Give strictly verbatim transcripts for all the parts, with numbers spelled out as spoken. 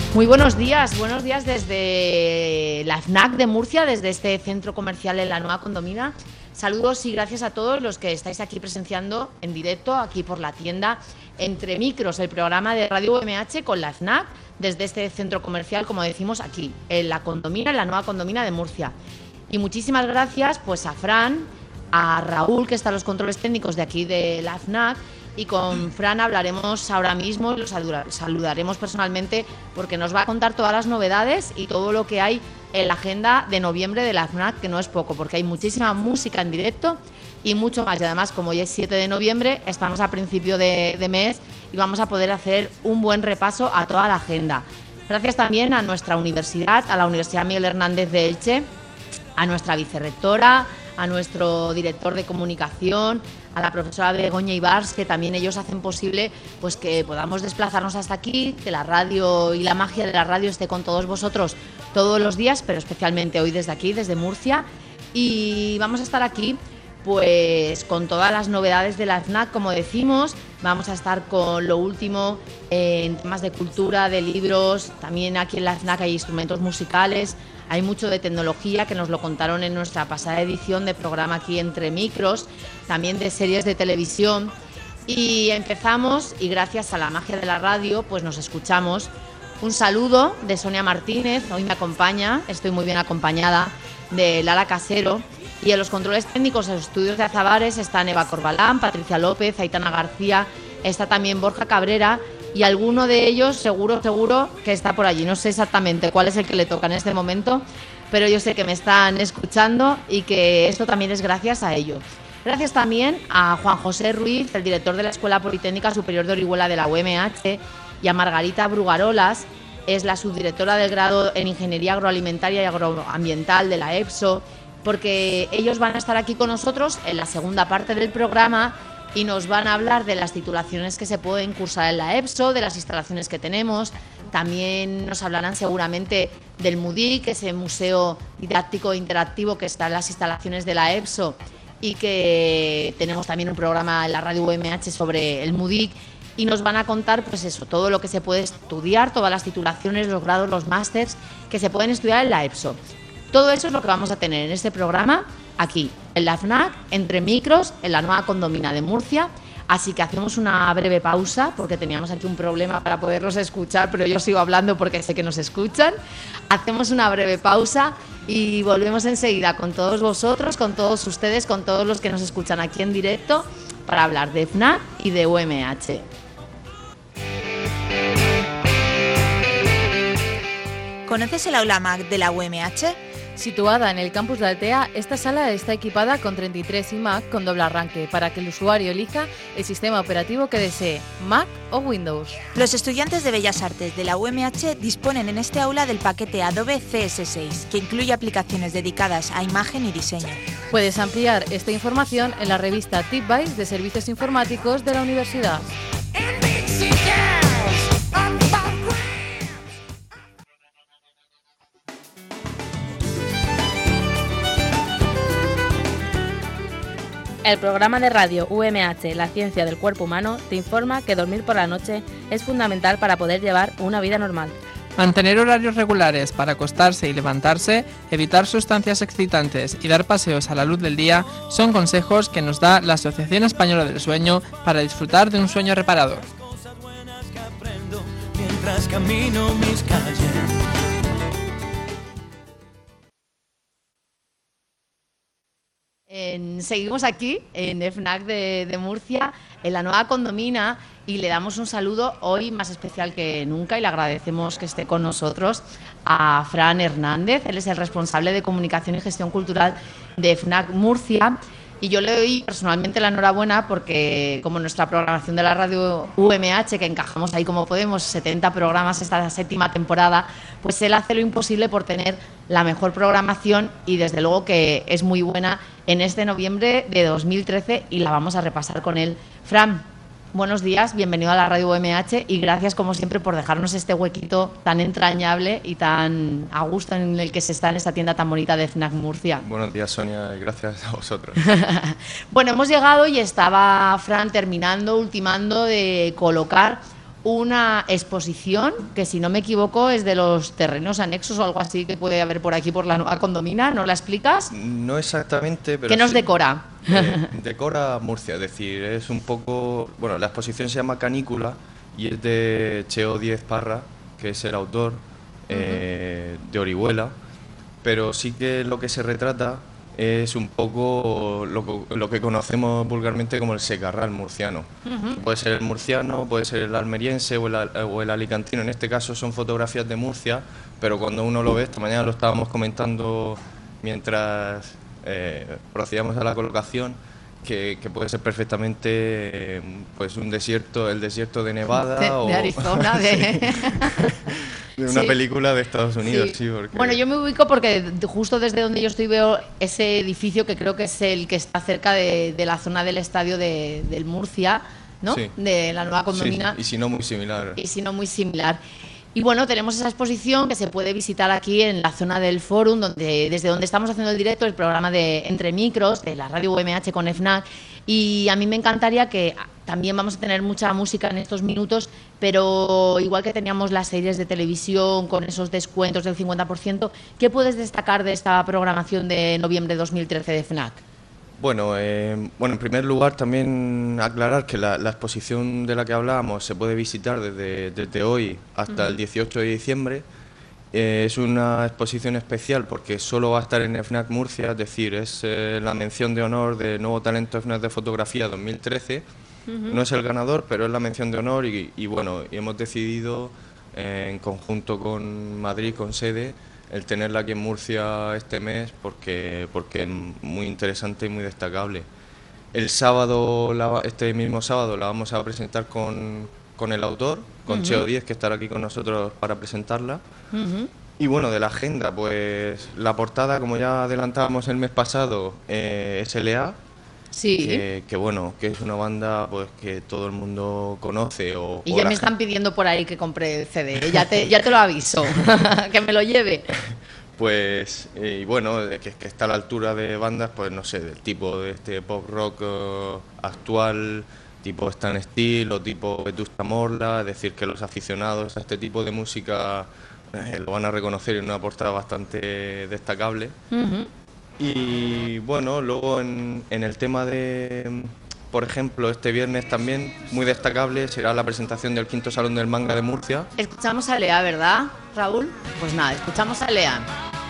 Muy buenos días, buenos días desde la FNAC de Murcia, desde este centro comercial en la Nueva Condomina. Saludos y gracias a todos los que estáis aquí presenciando en directo, aquí por la tienda Entre Micros, el programa de Radio U M H con la FNAC, desde este centro comercial, como decimos, aquí, en la Condomina, en la Nueva Condomina de Murcia. Y muchísimas gracias pues a Fran, a Raúl, que está en los controles técnicos de aquí de la FNAC, y con Fran hablaremos ahora mismo y lo saludaremos personalmente porque nos va a contar todas las novedades y todo lo que hay en la agenda de noviembre de la FNAC, que no es poco, porque hay muchísima música en directo y mucho más. Y además, como ya es siete de noviembre, estamos a principio de, de mes y vamos a poder hacer un buen repaso a toda la agenda. Gracias también a nuestra universidad, a la Universidad Miguel Hernández de Elche, a nuestra vicerrectora, a nuestro director de comunicación, a la profesora Begoña Ibars, que también ellos hacen posible pues que podamos desplazarnos hasta aquí, que la radio y la magia de la radio esté con todos vosotros todos los días, pero especialmente hoy desde aquí, desde Murcia. Y vamos a estar aquí pues con todas las novedades de la FNAC, como decimos. Vamos a estar con lo último en temas de cultura, de libros. También aquí en la FNAC hay instrumentos musicales, hay mucho de tecnología, que nos lo contaron en nuestra pasada edición de programa aquí Entre Micros, también de series de televisión. Y empezamos, y gracias a la magia de la radio, pues nos escuchamos. Un saludo de Sonia Martínez, hoy me acompaña, estoy muy bien acompañada, de Lara Casero. Y en los controles técnicos, en los estudios de Azabares, están Eva Corbalán, Patricia López, Aitana García, está también Borja Cabrera, y alguno de ellos seguro, seguro que está por allí. No sé exactamente cuál es el que le toca en este momento, pero yo sé que me están escuchando y que esto también es gracias a ellos. Gracias también a Juan José Ruiz, el director de la Escuela Politécnica Superior de Orihuela de la U M H, y a Margarita Brugarolas, es la subdirectora del grado en Ingeniería Agroalimentaria y Agroambiental de la EPSO, porque ellos van a estar aquí con nosotros en la segunda parte del programa y nos van a hablar de las titulaciones que se pueden cursar en la EPSO, de las instalaciones que tenemos. También nos hablarán seguramente del MUDIC, ese museo didáctico e interactivo que está en las instalaciones de la EPSO, y que tenemos también un programa en la radio U M H sobre el MUDIC, y nos van a contar pues eso, todo lo que se puede estudiar, todas las titulaciones, los grados, los másters que se pueden estudiar en la EPSO. Todo eso es lo que vamos a tener en este programa, aquí, en la FNAC, Entre Micros, en la Nueva Condomina de Murcia. Así que hacemos una breve pausa, porque teníamos aquí un problema para poderlos escuchar, pero yo sigo hablando porque sé que nos escuchan. Hacemos una breve pausa y volvemos enseguida con todos vosotros, con todos ustedes, con todos los que nos escuchan aquí en directo, para hablar de FNAC y de U M H. ¿Conoces el aula Mac de la U M H? Situada en el campus de Altea, esta sala está equipada con treinta y tres iMac con doble arranque para que el usuario elija el sistema operativo que desee, Mac o Windows. Los estudiantes de Bellas Artes de la U M H disponen en este aula del paquete Adobe C S seis, que incluye aplicaciones dedicadas a imagen y diseño. Puedes ampliar esta información en la revista TipBytes de Servicios Informáticos de la Universidad. El programa de radio U M H, La Ciencia del Cuerpo Humano, te informa que dormir por la noche es fundamental para poder llevar una vida normal. Mantener horarios regulares para acostarse y levantarse, evitar sustancias excitantes y dar paseos a la luz del día son consejos que nos da la Asociación Española del Sueño para disfrutar de un sueño reparador. En, seguimos aquí en FNAC de, de Murcia, en la Nueva Condomina, y le damos un saludo hoy más especial que nunca y le agradecemos que esté con nosotros a Fran Hernández. Él es el responsable de Comunicación y Gestión Cultural de FNAC Murcia, y yo le doy personalmente la enhorabuena porque, como nuestra programación de la radio U M H, que encajamos ahí como podemos, setenta programas esta séptima temporada, pues él hace lo imposible por tener la mejor programación, y desde luego que es muy buena en este noviembre de dos mil trece, y la vamos a repasar con él. Fran, buenos días, bienvenido a la radio U M H y gracias como siempre por dejarnos este huequito tan entrañable y tan a gusto en el que se está en esta tienda tan bonita de FNAC Murcia. Buenos días, Sonia, y gracias a vosotros. Bueno, hemos llegado y estaba Fran terminando, ultimando de colocar una exposición que, si no me equivoco, es de los terrenos anexos o algo así que puede haber por aquí por la nueva condomina. ¿Nos la explicas? No exactamente, pero ¿Qué nos sí, decora? eh, decora Murcia, es decir, es un poco... Bueno, la exposición se llama Canícula y es de Cheo Díez Parra, que es el autor, eh, uh-huh. de Orihuela, pero sí que lo que se retrata es un poco lo, lo que conocemos vulgarmente como el secarral murciano. Uh-huh. Puede ser el murciano, puede ser el almeriense o el, o el alicantino. En este caso son fotografías de Murcia, pero cuando uno lo ve, esta mañana lo estábamos comentando mientras eh, procedíamos a la colocación, que, que puede ser perfectamente eh, pues un desierto, el desierto de Nevada de, o de Arizona, de... de una sí. película de Estados Unidos, sí. sí porque... Bueno, yo me ubico porque justo desde donde yo estoy veo ese edificio que creo que es el que está cerca de, de la zona del estadio de, del Murcia, ¿no? Sí. De la nueva condomina. Sí, y si no muy similar. Y si no muy similar. Y bueno, tenemos esa exposición que se puede visitar aquí en la zona del Fórum, donde, desde donde estamos haciendo el directo, el programa de Entre Micros, de la radio U M H con FNAC. Y a mí me encantaría que también vamos a tener mucha música en estos minutos, pero igual que teníamos las series de televisión con esos descuentos del cincuenta por ciento, ¿qué puedes destacar de esta programación de noviembre de dos mil trece de FNAC? Bueno, eh, bueno, en primer lugar también aclarar que la, la exposición de la que hablábamos se puede visitar desde, desde hoy hasta uh-huh. el dieciocho de diciembre. Eh, es una exposición especial porque solo va a estar en FNAC Murcia, es decir, es eh, la mención de honor de Nuevo Talento FNAC de Fotografía dos mil trece. Uh-huh. No es el ganador, pero es la mención de honor y, y bueno, y hemos decidido eh, en conjunto con Madrid, con sede, el tenerla aquí en Murcia este mes porque, porque es muy interesante y muy destacable. El sábado, la, este mismo sábado, la vamos a presentar con, con el autor, con uh-huh. Cheo Díez, que estará aquí con nosotros para presentarla. Uh-huh. Y bueno, de la agenda, pues la portada, como ya adelantábamos el mes pasado, eh, S L A. Sí. Que, que bueno, que es una banda pues que todo el mundo conoce. O, y o ya me gente... están pidiendo por ahí que compre el C D, ya te, ya te lo aviso, que me lo lleve. Pues, y bueno, que, que está a la altura de bandas, pues no sé, del tipo de este pop rock uh, actual, tipo Stan Steel o tipo Vetusta Morla, es decir, que los aficionados a este tipo de música eh, lo van a reconocer en una portada bastante destacable. Uh-huh. Y bueno, luego en, en el tema de, por ejemplo, este viernes también muy destacable será la presentación del quinto Salón del Manga de Murcia. Escuchamos a Lea, ¿verdad, Raúl? Pues nada, escuchamos a Lea.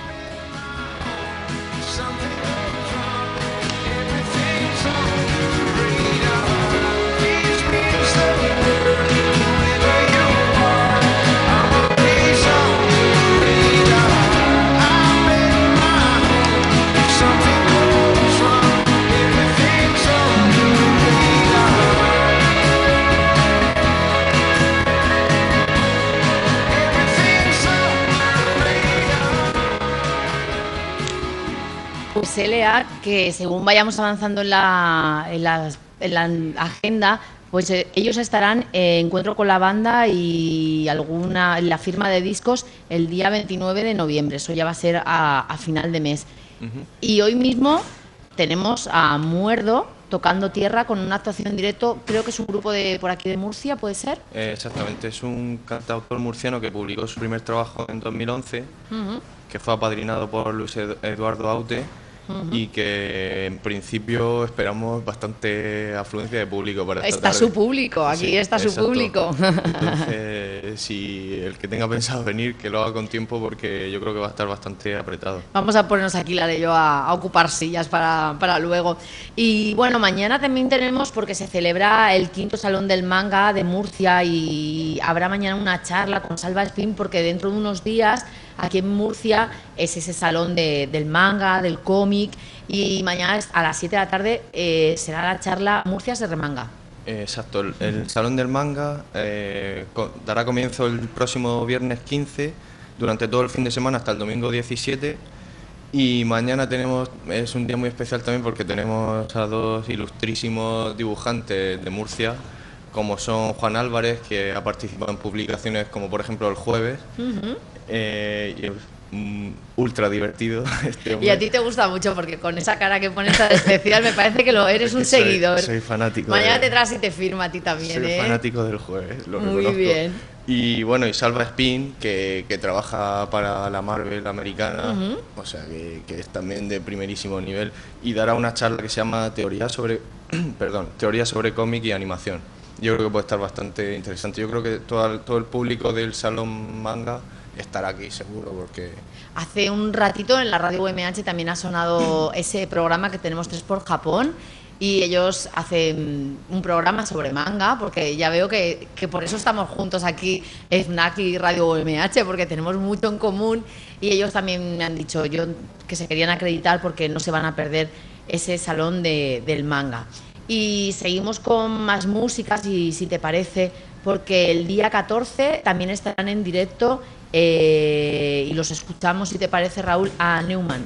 Pues L A, que según vayamos avanzando en la, en la, en la agenda, pues eh, ellos estarán en encuentro con la banda y alguna en la firma de discos el día veintinueve de noviembre, eso ya va a ser a, a final de mes. Uh-huh. Y hoy mismo tenemos a Muerdo tocando tierra con una actuación en directo, creo que es un grupo de por aquí de Murcia, ¿puede ser? Eh, exactamente, es un cantautor murciano que publicó su primer trabajo en dos mil once, uh-huh. que fue apadrinado por Luis Eduardo Aute. Uh-huh. Y que en principio esperamos bastante afluencia de público para esta Está tarde. Su público, aquí sí, está exacto. Su público. Entonces, si el que tenga pensado venir, que lo haga con tiempo porque yo creo que va a estar bastante apretado. Vamos a ponernos aquí, la de yo, a, a ocupar sillas para, para luego. Y bueno, mañana también tenemos, porque se celebra el quinto Salón del Manga de Murcia y habrá mañana una charla con Salva Espín, porque dentro de unos días aquí en Murcia es ese salón de, del manga, del cómic, y mañana a las siete de la tarde eh, será la charla Murcia se remanga. Exacto, el, el salón del manga eh, co- dará comienzo el próximo viernes quince, durante todo el fin de semana hasta el domingo diecisiete, y mañana tenemos, es un día muy especial también porque tenemos a dos ilustrísimos dibujantes de Murcia, como son Juan Álvarez, que ha participado en publicaciones como por ejemplo El Jueves, uh-huh. eh, mm, ultra divertido. Este y a ti te gusta mucho porque con esa cara que pones tan especial me parece que lo eres un soy, seguidor. Soy fanático. Mañana de, te traes y te firma a ti también. Soy ¿eh? fanático del jueves, lo Muy reconozco. bien. Y bueno, y Salva Spin, que, que trabaja para la Marvel americana, uh-huh. o sea, que, que es también de primerísimo nivel, y dará una charla que se llama Teoría sobre, perdón, Teoría sobre cómic y animación. Yo creo que puede estar bastante interesante. Yo creo que todo, todo el público del Salón Manga estará aquí, seguro, porque... Hace un ratito en la radio U M H también ha sonado ese programa que tenemos tres por Japón, y ellos hacen un programa sobre manga, porque ya veo que, que por eso estamos juntos aquí, FNAC y Radio U M H, porque tenemos mucho en común, y ellos también me han dicho yo que se querían acreditar porque no se van a perder ese salón de, del manga. Y seguimos con más músicas, y si te parece, porque el día catorce también estarán en directo eh, y los escuchamos, si te parece, Raúl, a Neumann.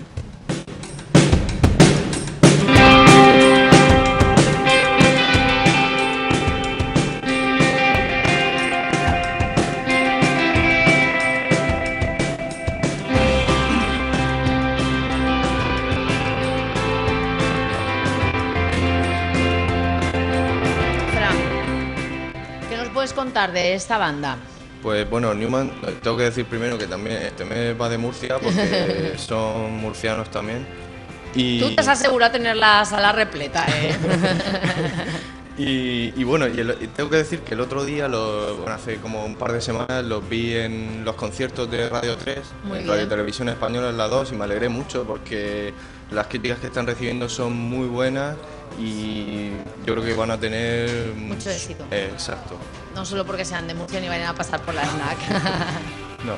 Contar de esta banda? Pues bueno, Neumann, tengo que decir primero que también este mes va de Murcia, porque son murcianos también. Y... Tú te has asegurado tener la sala repleta, ¿eh? y, y bueno, y, el, y tengo que decir que el otro día, lo, bueno, hace como un par de semanas, los vi en los conciertos de Radio tres, Muy en bien. Radio Televisión Española en la dos, y me alegré mucho porque las críticas que están recibiendo son muy buenas y yo creo que van a tener... mucho éxito. Eh, exacto. No solo porque sean de Murcia ni vayan a pasar por la FNAC. No.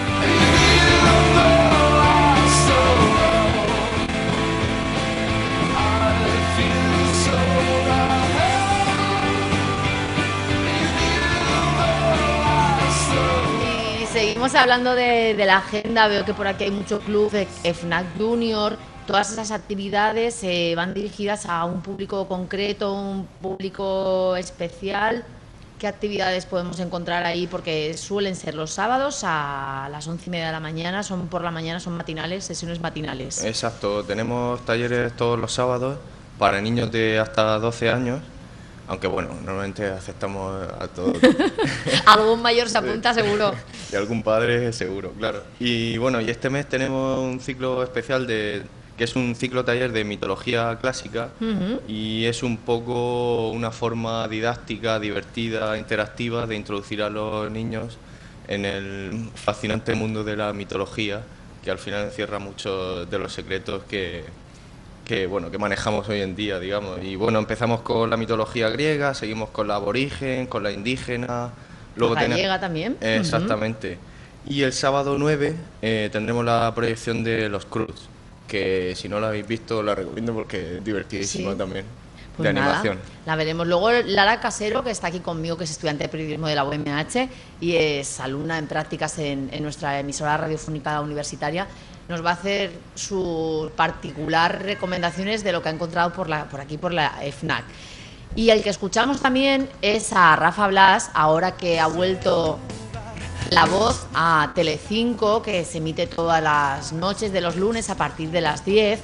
Y seguimos hablando de, de la agenda. Veo que por aquí hay mucho club, FNAC Junior. Todas esas actividades eh, van dirigidas a un público concreto, un público especial. ¿Qué actividades podemos encontrar ahí? Porque suelen ser los sábados a las once y media de la mañana, son por la mañana, son matinales, sesiones matinales. Exacto, tenemos talleres todos los sábados para niños de hasta doce años, aunque bueno, normalmente aceptamos a todos. Algún mayor se apunta seguro. Y algún padre seguro, claro. Y bueno, y este mes tenemos un ciclo especial de... que es un ciclo taller de mitología clásica, uh-huh. y es un poco una forma didáctica, divertida, interactiva de introducir a los niños en el fascinante mundo de la mitología, que al final encierra muchos de los secretos que, que, bueno, que manejamos hoy en día, digamos. Y bueno, empezamos con la mitología griega, seguimos con la aborigen, con la indígena... Luego la gallega también. Eh, exactamente. Uh-huh. Y el sábado nueve eh, tendremos la proyección de Los Cruz, que si no la habéis visto la recomiendo porque es divertidísima, sí. También, pues de nada, animación. La veremos. Luego Lara Casero, que está aquí conmigo, que es estudiante de periodismo de la U M H y es alumna en prácticas en, en nuestra emisora radiofónica universitaria, nos va a hacer sus particular recomendaciones de lo que ha encontrado por, la, por aquí, por la FNAC. Y el que escuchamos también es a Rafa Blas, ahora que ha vuelto La Voz a Telecinco, que se emite todas las noches de los lunes a partir de las diez.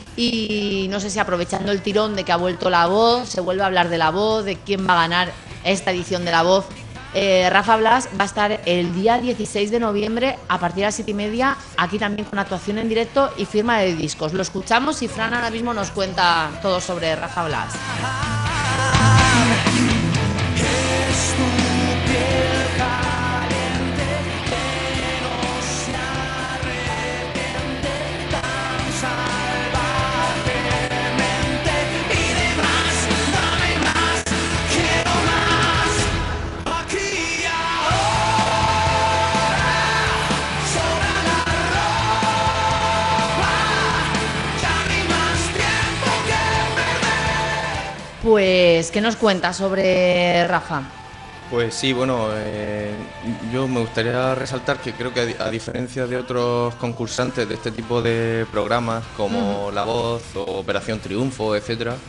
Y no sé si aprovechando el tirón de que ha vuelto La Voz, se vuelve a hablar de La Voz, de quién va a ganar esta edición de La Voz. Eh, Rafa Blas va a estar el día dieciséis de noviembre a partir de las siete y media, aquí también con actuación en directo y firma de discos. Lo escuchamos y Fran ahora mismo nos cuenta todo sobre Rafa Blas. Pues, ¿qué nos cuentas sobre Rafa? Pues sí, bueno, eh, yo me gustaría resaltar que creo que a, a diferencia de otros concursantes de este tipo de programas como uh-huh. La Voz o Operación Triunfo, etcétera,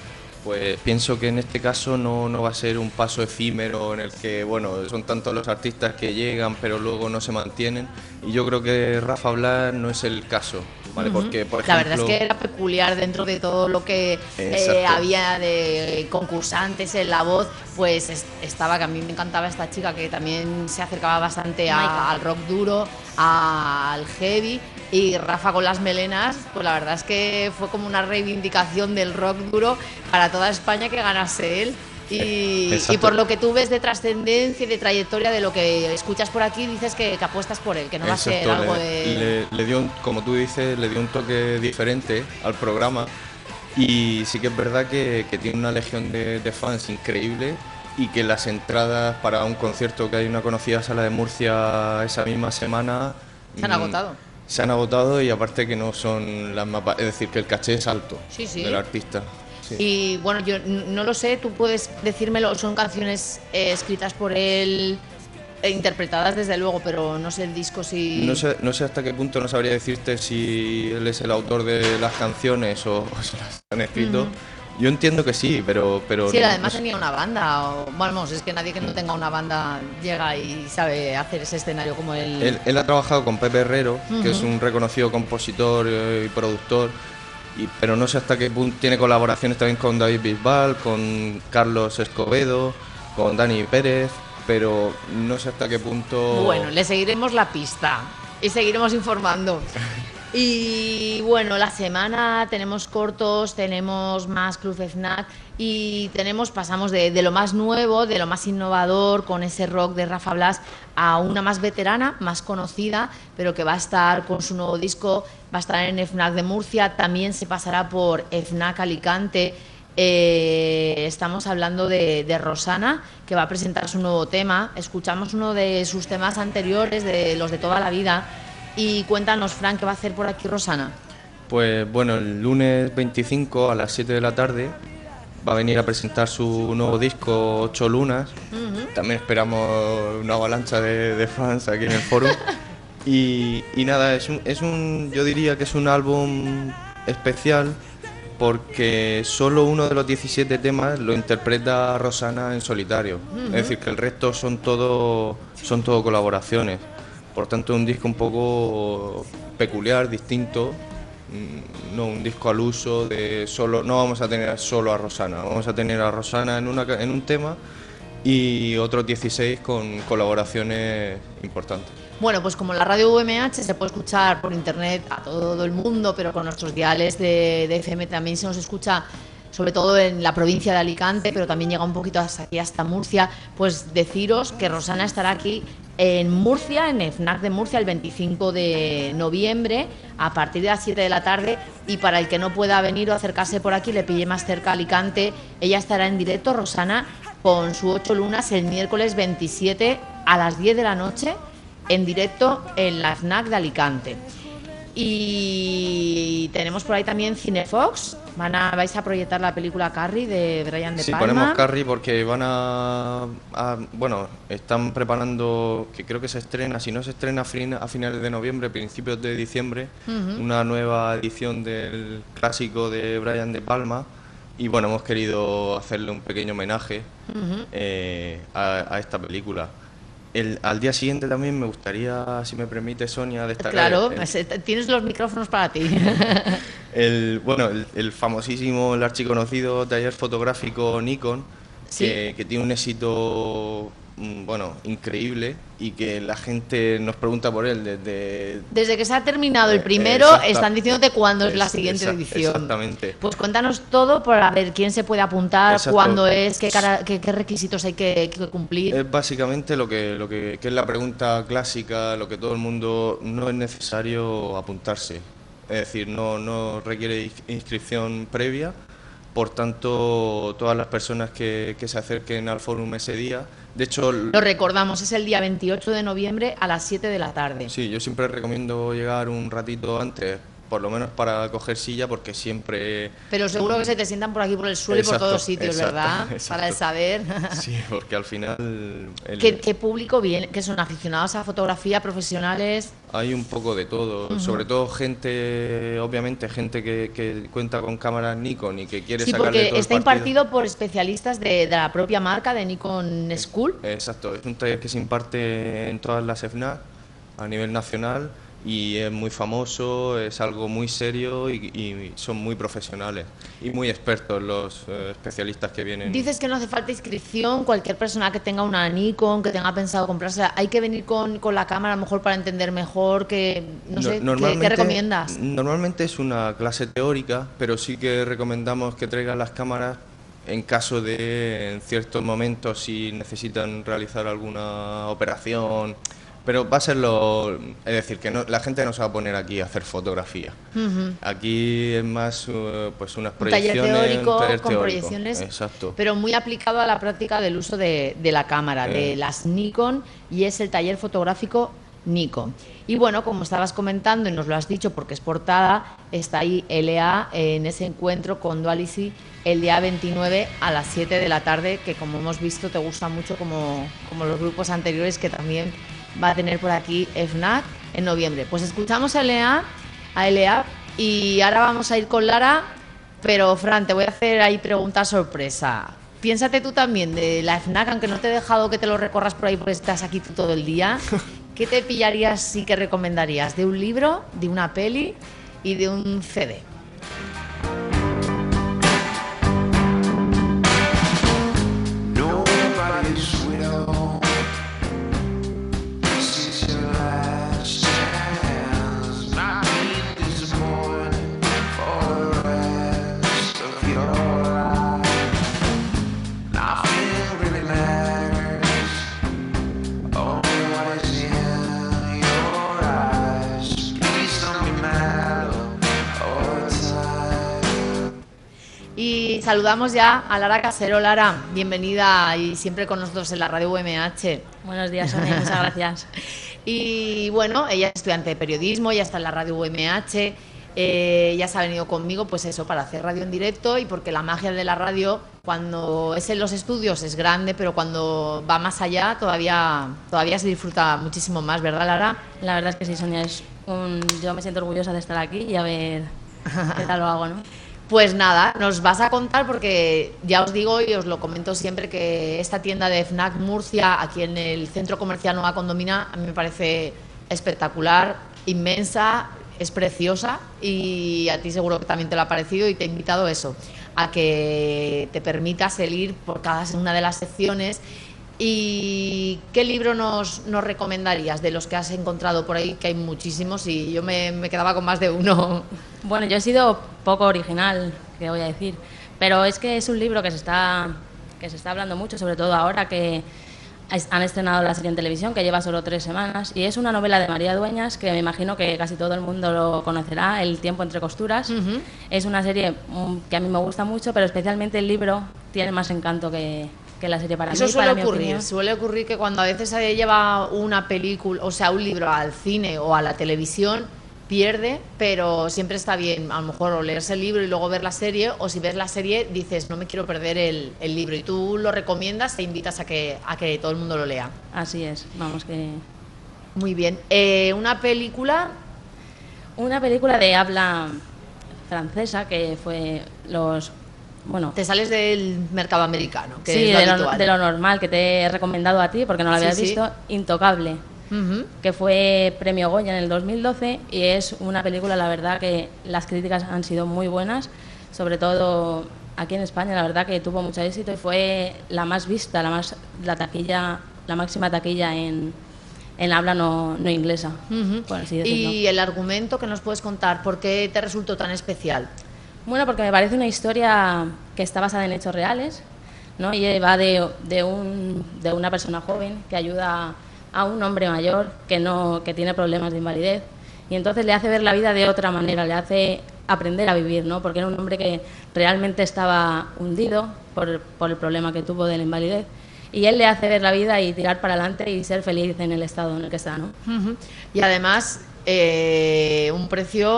Pues pienso que en este caso no, no va a ser un paso efímero en el que, bueno, son tantos los artistas que llegan pero luego no se mantienen, y yo creo que Rafa Blas no es el caso, ¿vale? Uh-huh. Porque, por la ejemplo, verdad es que era peculiar dentro de todo lo que eh, había de concursantes en La Voz, pues es, estaba, que a mí me encantaba esta chica que también se acercaba bastante a, al rock duro, a, al heavy, y Rafa con las melenas, pues la verdad es que fue como una reivindicación del rock duro para toda España que ganase él. Y, y por lo que tú ves de trascendencia y de trayectoria de lo que escuchas por aquí, dices que, que apuestas por él, que no Exacto, va a ser algo le, de... Le, le dio, un, como tú dices, le dio un toque diferente al programa, y sí que es verdad que, que tiene una legión de, de fans increíble, y que las entradas para un concierto que hay en una conocida sala de Murcia esa misma semana... Se han mmm, agotado. Se han agotado, y aparte que no son las más... Es decir, que el caché es alto sí, sí. del artista. Sí. Y bueno, yo no lo sé, tú puedes decírmelo, son canciones eh, escritas por él, e interpretadas desde luego, pero no sé el disco si... No sé, no sé hasta qué punto, no sabría decirte si él es el autor de las canciones o, o se las han escrito. Uh-huh. Yo entiendo que sí, pero... pero sí, no, además no tenía una banda, o, vamos, es que nadie que no tenga una banda llega y sabe hacer ese escenario como él. Él, él ha trabajado con Pepe Herrero, uh-huh. que es un reconocido compositor y productor, y, pero no sé hasta qué punto tiene colaboraciones también con David Bisbal, con Carlos Escobedo, con Dani Pérez, pero no sé hasta qué punto... Bueno, le seguiremos la pista y seguiremos informando. Y bueno, la semana tenemos cortos, tenemos más Club FNAC y tenemos, pasamos de, de lo más nuevo, de lo más innovador con ese rock de Rafa Blas a una más veterana, más conocida, pero que va a estar con su nuevo disco, va a estar en FNAC de Murcia, también se pasará por FNAC Alicante. Eh, estamos hablando de, de Rosana, que va a presentar su nuevo tema. Escuchamos uno de sus temas anteriores, de los de toda la vida. Y cuéntanos, Fran, ¿qué va a hacer por aquí Rosana? Pues bueno, el lunes veinticinco a las siete de la tarde va a venir a presentar su nuevo disco, Ocho Lunas. Uh-huh. También esperamos una avalancha de, de fans aquí en el foro. y, y nada, es un, es un, yo diría que es un álbum especial porque solo uno de los diecisiete temas lo interpreta Rosana en solitario. Uh-huh. Es decir, que el resto son todo, son todo colaboraciones. Por tanto, un disco un poco peculiar, distinto, no un disco al uso de solo, no vamos a tener solo a Rosana, vamos a tener a Rosana en, una, en un tema y otros dieciséis con colaboraciones importantes. Bueno, pues como la radio U M H se puede escuchar por internet a todo el mundo, pero con nuestros diales de, de F M también se nos escucha, sobre todo en la provincia de Alicante, pero también llega un poquito hasta aquí, hasta Murcia, pues deciros que Rosana estará aquí en Murcia, en FNAC de Murcia, el veinticinco de noviembre, a partir de las siete de la tarde, y para el que no pueda venir o acercarse por aquí, le pille más cerca a Alicante, ella estará en directo, Rosana, con su Ocho Lunas, el miércoles veintisiete a las diez de la noche, en directo en la FNAC de Alicante. Y tenemos por ahí también Cinefox. Van a, vais a proyectar la película Carrie de Brian De sí, Palma. Sí, ponemos Carrie porque van a, a... Bueno, están preparando, que creo que se estrena, si no se estrena a, fin, a finales de noviembre, principios de diciembre, uh-huh. una nueva edición del clásico de Brian De Palma. Y bueno, hemos querido hacerle un pequeño homenaje uh-huh. eh, a, a esta película. El, al día siguiente también me gustaría, si me permite, Sonia, destacar... Claro, el, tienes los micrófonos para ti. el, bueno, el, el famosísimo, el archiconocido taller fotográfico Nikon, ¿sí? que, que tiene un éxito, bueno, increíble, y que la gente nos pregunta por él desde... Desde que se ha terminado el primero, exacta, están diciéndote cuándo es la siguiente exact, edición. Exactamente. Pues cuéntanos todo para ver quién se puede apuntar, exacto. cuándo es, qué, cara, qué, qué requisitos hay que, que cumplir. Es básicamente lo que, lo que, que es la pregunta clásica, lo que todo el mundo... No es necesario apuntarse, es decir, no, no requiere inscripción previa. Por tanto, todas las personas que, que se acerquen al fórum ese día, de hecho... Lo recordamos, es el día veintiocho de noviembre a las siete de la tarde. Sí, yo siempre recomiendo llegar un ratito antes por lo menos para coger silla, porque siempre... Pero seguro que se te sientan por aquí, por el suelo Exacto, y por todos sitios, exacto, ¿verdad? exacto. Para el saber. Sí, porque al final... El... ¿Qué, ¿Qué público viene? ¿Que son aficionados a fotografía, profesionales? Hay un poco de todo, uh-huh. sobre todo gente, obviamente gente que, que cuenta con cámaras Nikon y que quiere sí, sacarle todo el porque está impartido por especialistas de, de la propia marca, de Nikon School. Exacto, es un taller que se imparte en todas las FNAC a nivel nacional y es muy famoso, es algo muy serio y, y son muy profesionales y muy expertos los eh, especialistas que vienen. Dices que no hace falta inscripción, cualquier persona que tenga una Nikon, que tenga pensado comprarse, hay que venir con, con la cámara a lo mejor para entender mejor, que no, no sé, ¿qué, ¿qué recomiendas? Normalmente es una clase teórica, pero sí que recomendamos que traigan las cámaras en caso de, en ciertos momentos, si necesitan realizar alguna operación. Pero va a ser lo... Es decir, que no, la gente no se va a poner aquí a hacer fotografía. Uh-huh. Aquí es más uh, pues unas proyecciones... Un taller teórico, un taller con teórico. Proyecciones, exacto. Pero muy aplicado a la práctica del uso de, de la cámara, eh. de las Nikon, y es el taller fotográfico Nikon. Y bueno, como estabas comentando y nos lo has dicho porque es portada, está ahí L A en ese encuentro con Duality el día veintinueve a las siete de la tarde, que como hemos visto te gusta mucho como, como los grupos anteriores, que también va a tener por aquí FNAC en noviembre. Pues escuchamos a L A, a L A y ahora vamos a ir con Lara, pero Fran, te voy a hacer ahí pregunta sorpresa. Piénsate tú también de la FNAC, aunque no te he dejado que te lo recorras por ahí porque estás aquí tú todo el día. ¿Qué te pillarías y qué recomendarías? ¿De un libro, de una peli y de un C D? Y saludamos ya a Lara Casero. Lara, bienvenida y siempre con nosotros en la radio U M H. Buenos días, Sonia, muchas gracias. Y bueno, ella es estudiante de periodismo, ya está en la radio U M H, eh, ya se ha venido conmigo, pues eso, para hacer radio en directo, y porque la magia de la radio, cuando es en los estudios, es grande, pero cuando va más allá todavía, todavía se disfruta muchísimo más, ¿verdad, Lara? La verdad es que sí, Sonia, es un... yo me siento orgullosa de estar aquí y a ver qué tal lo hago, ¿no? Pues nada, nos vas a contar, porque ya os digo y os lo comento siempre, que esta tienda de FNAC Murcia, aquí en el Centro Comercial Nueva Condomina, a mí me parece espectacular, inmensa, es preciosa, y a ti seguro que también te lo ha parecido, y te he invitado eso, a que te permitas el ir por cada una de las secciones. ¿Y qué libro nos, nos recomendarías de los que has encontrado por ahí? Que hay muchísimos y yo me, me quedaba con más de uno. Bueno, yo he sido poco original, que voy a decir, pero es que es un libro que se está, que se está hablando mucho, sobre todo ahora que han estrenado la serie en televisión, que lleva solo tres semanas, y es una novela de María Dueñas, que me imagino que casi todo el mundo lo conocerá, El tiempo entre costuras. Uh-huh. Es una serie que a mí me gusta mucho, pero especialmente el libro tiene más encanto que... que la serie para Eso mí, suele para ocurrir, mi suele ocurrir que cuando a veces se lleva una película, o sea, un libro al cine o a la televisión, pierde, pero siempre está bien a lo mejor o leerse el libro y luego ver la serie, o si ves la serie dices no me quiero perder el, el libro, y tú lo recomiendas e invitas a que, a que todo el mundo lo lea. Así es, vamos que... Muy bien. Eh, ¿Una película? Una película de habla francesa que fue los... Bueno, te sales del mercado americano, que sí, es lo de, habitual. lo, de lo normal que te he recomendado a ti porque no lo habías sí, visto, sí. Intocable, uh-huh. que fue premio Goya en el dos mil doce, y es una película, la verdad que las críticas han sido muy buenas, sobre todo aquí en España, la verdad que tuvo mucho éxito y fue la más vista, la más la taquilla, la máxima taquilla en en habla no, no inglesa, uh-huh. por así decirlo. ¿Y el argumento que nos puedes contar? ¿Por qué te resultó tan especial? Bueno, porque me parece una historia que está basada en hechos reales, ¿no? Y va de, de, un, de una persona joven que ayuda a un hombre mayor que, no, que tiene problemas de invalidez, y entonces le hace ver la vida de otra manera, le hace aprender a vivir, ¿no? Porque era un hombre que realmente estaba hundido por, por el problema que tuvo de la invalidez, y él le hace ver la vida y tirar para adelante y ser feliz en el estado en el que está, ¿no? Uh-huh. Y además, eh, un precio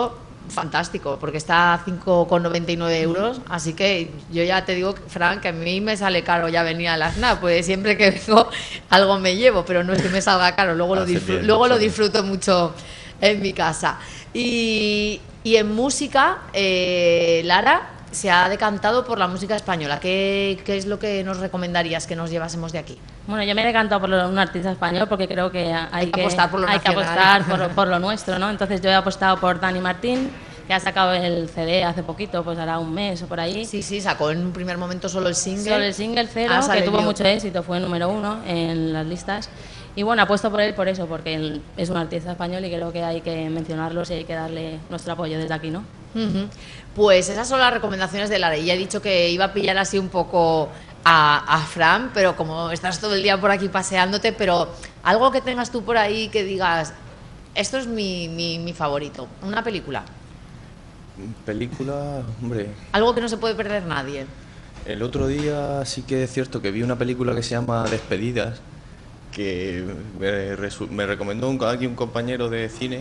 fantástico, porque está a cinco con noventa y nueve euros, así que yo ya te digo, Fran, que a mí me sale caro ya venir a la S N A, pues siempre que vengo algo me llevo, pero no es que me salga caro, luego lo, disfr bien, luego lo disfruto mucho en mi casa. Y, y en música, eh, Lara se ha decantado por la música española. ¿Qué, ¿Qué es lo que nos recomendarías que nos llevásemos de aquí? Bueno, yo me he decantado por lo, un artista español porque creo que hay, hay que apostar por lo, hay que apostar por, por lo nuestro, ¿no? Entonces yo he apostado por Dani Martín, que ha sacado el C D hace poquito, pues hará un mes o por ahí. Sí, sí, sacó en un primer momento solo el single. Solo el single Cero, ah, que tuvo mucho éxito, fue número uno en las listas. Y bueno, apuesto por él por eso, porque él es un artista español y creo que hay que mencionarlo y hay que darle nuestro apoyo desde aquí, ¿no? Uh-huh. Pues esas son las recomendaciones de Lara. Y ya he dicho que iba a pillar así un poco a, a Fran, pero como estás todo el día por aquí paseándote, pero algo que tengas tú por ahí que digas, esto es mi, mi, mi favorito, una película. Película, hombre. Algo que no se puede perder nadie. El otro día sí que es cierto que vi una película que se llama Despedidas, que me, me recomendó un, aquí un compañero de cine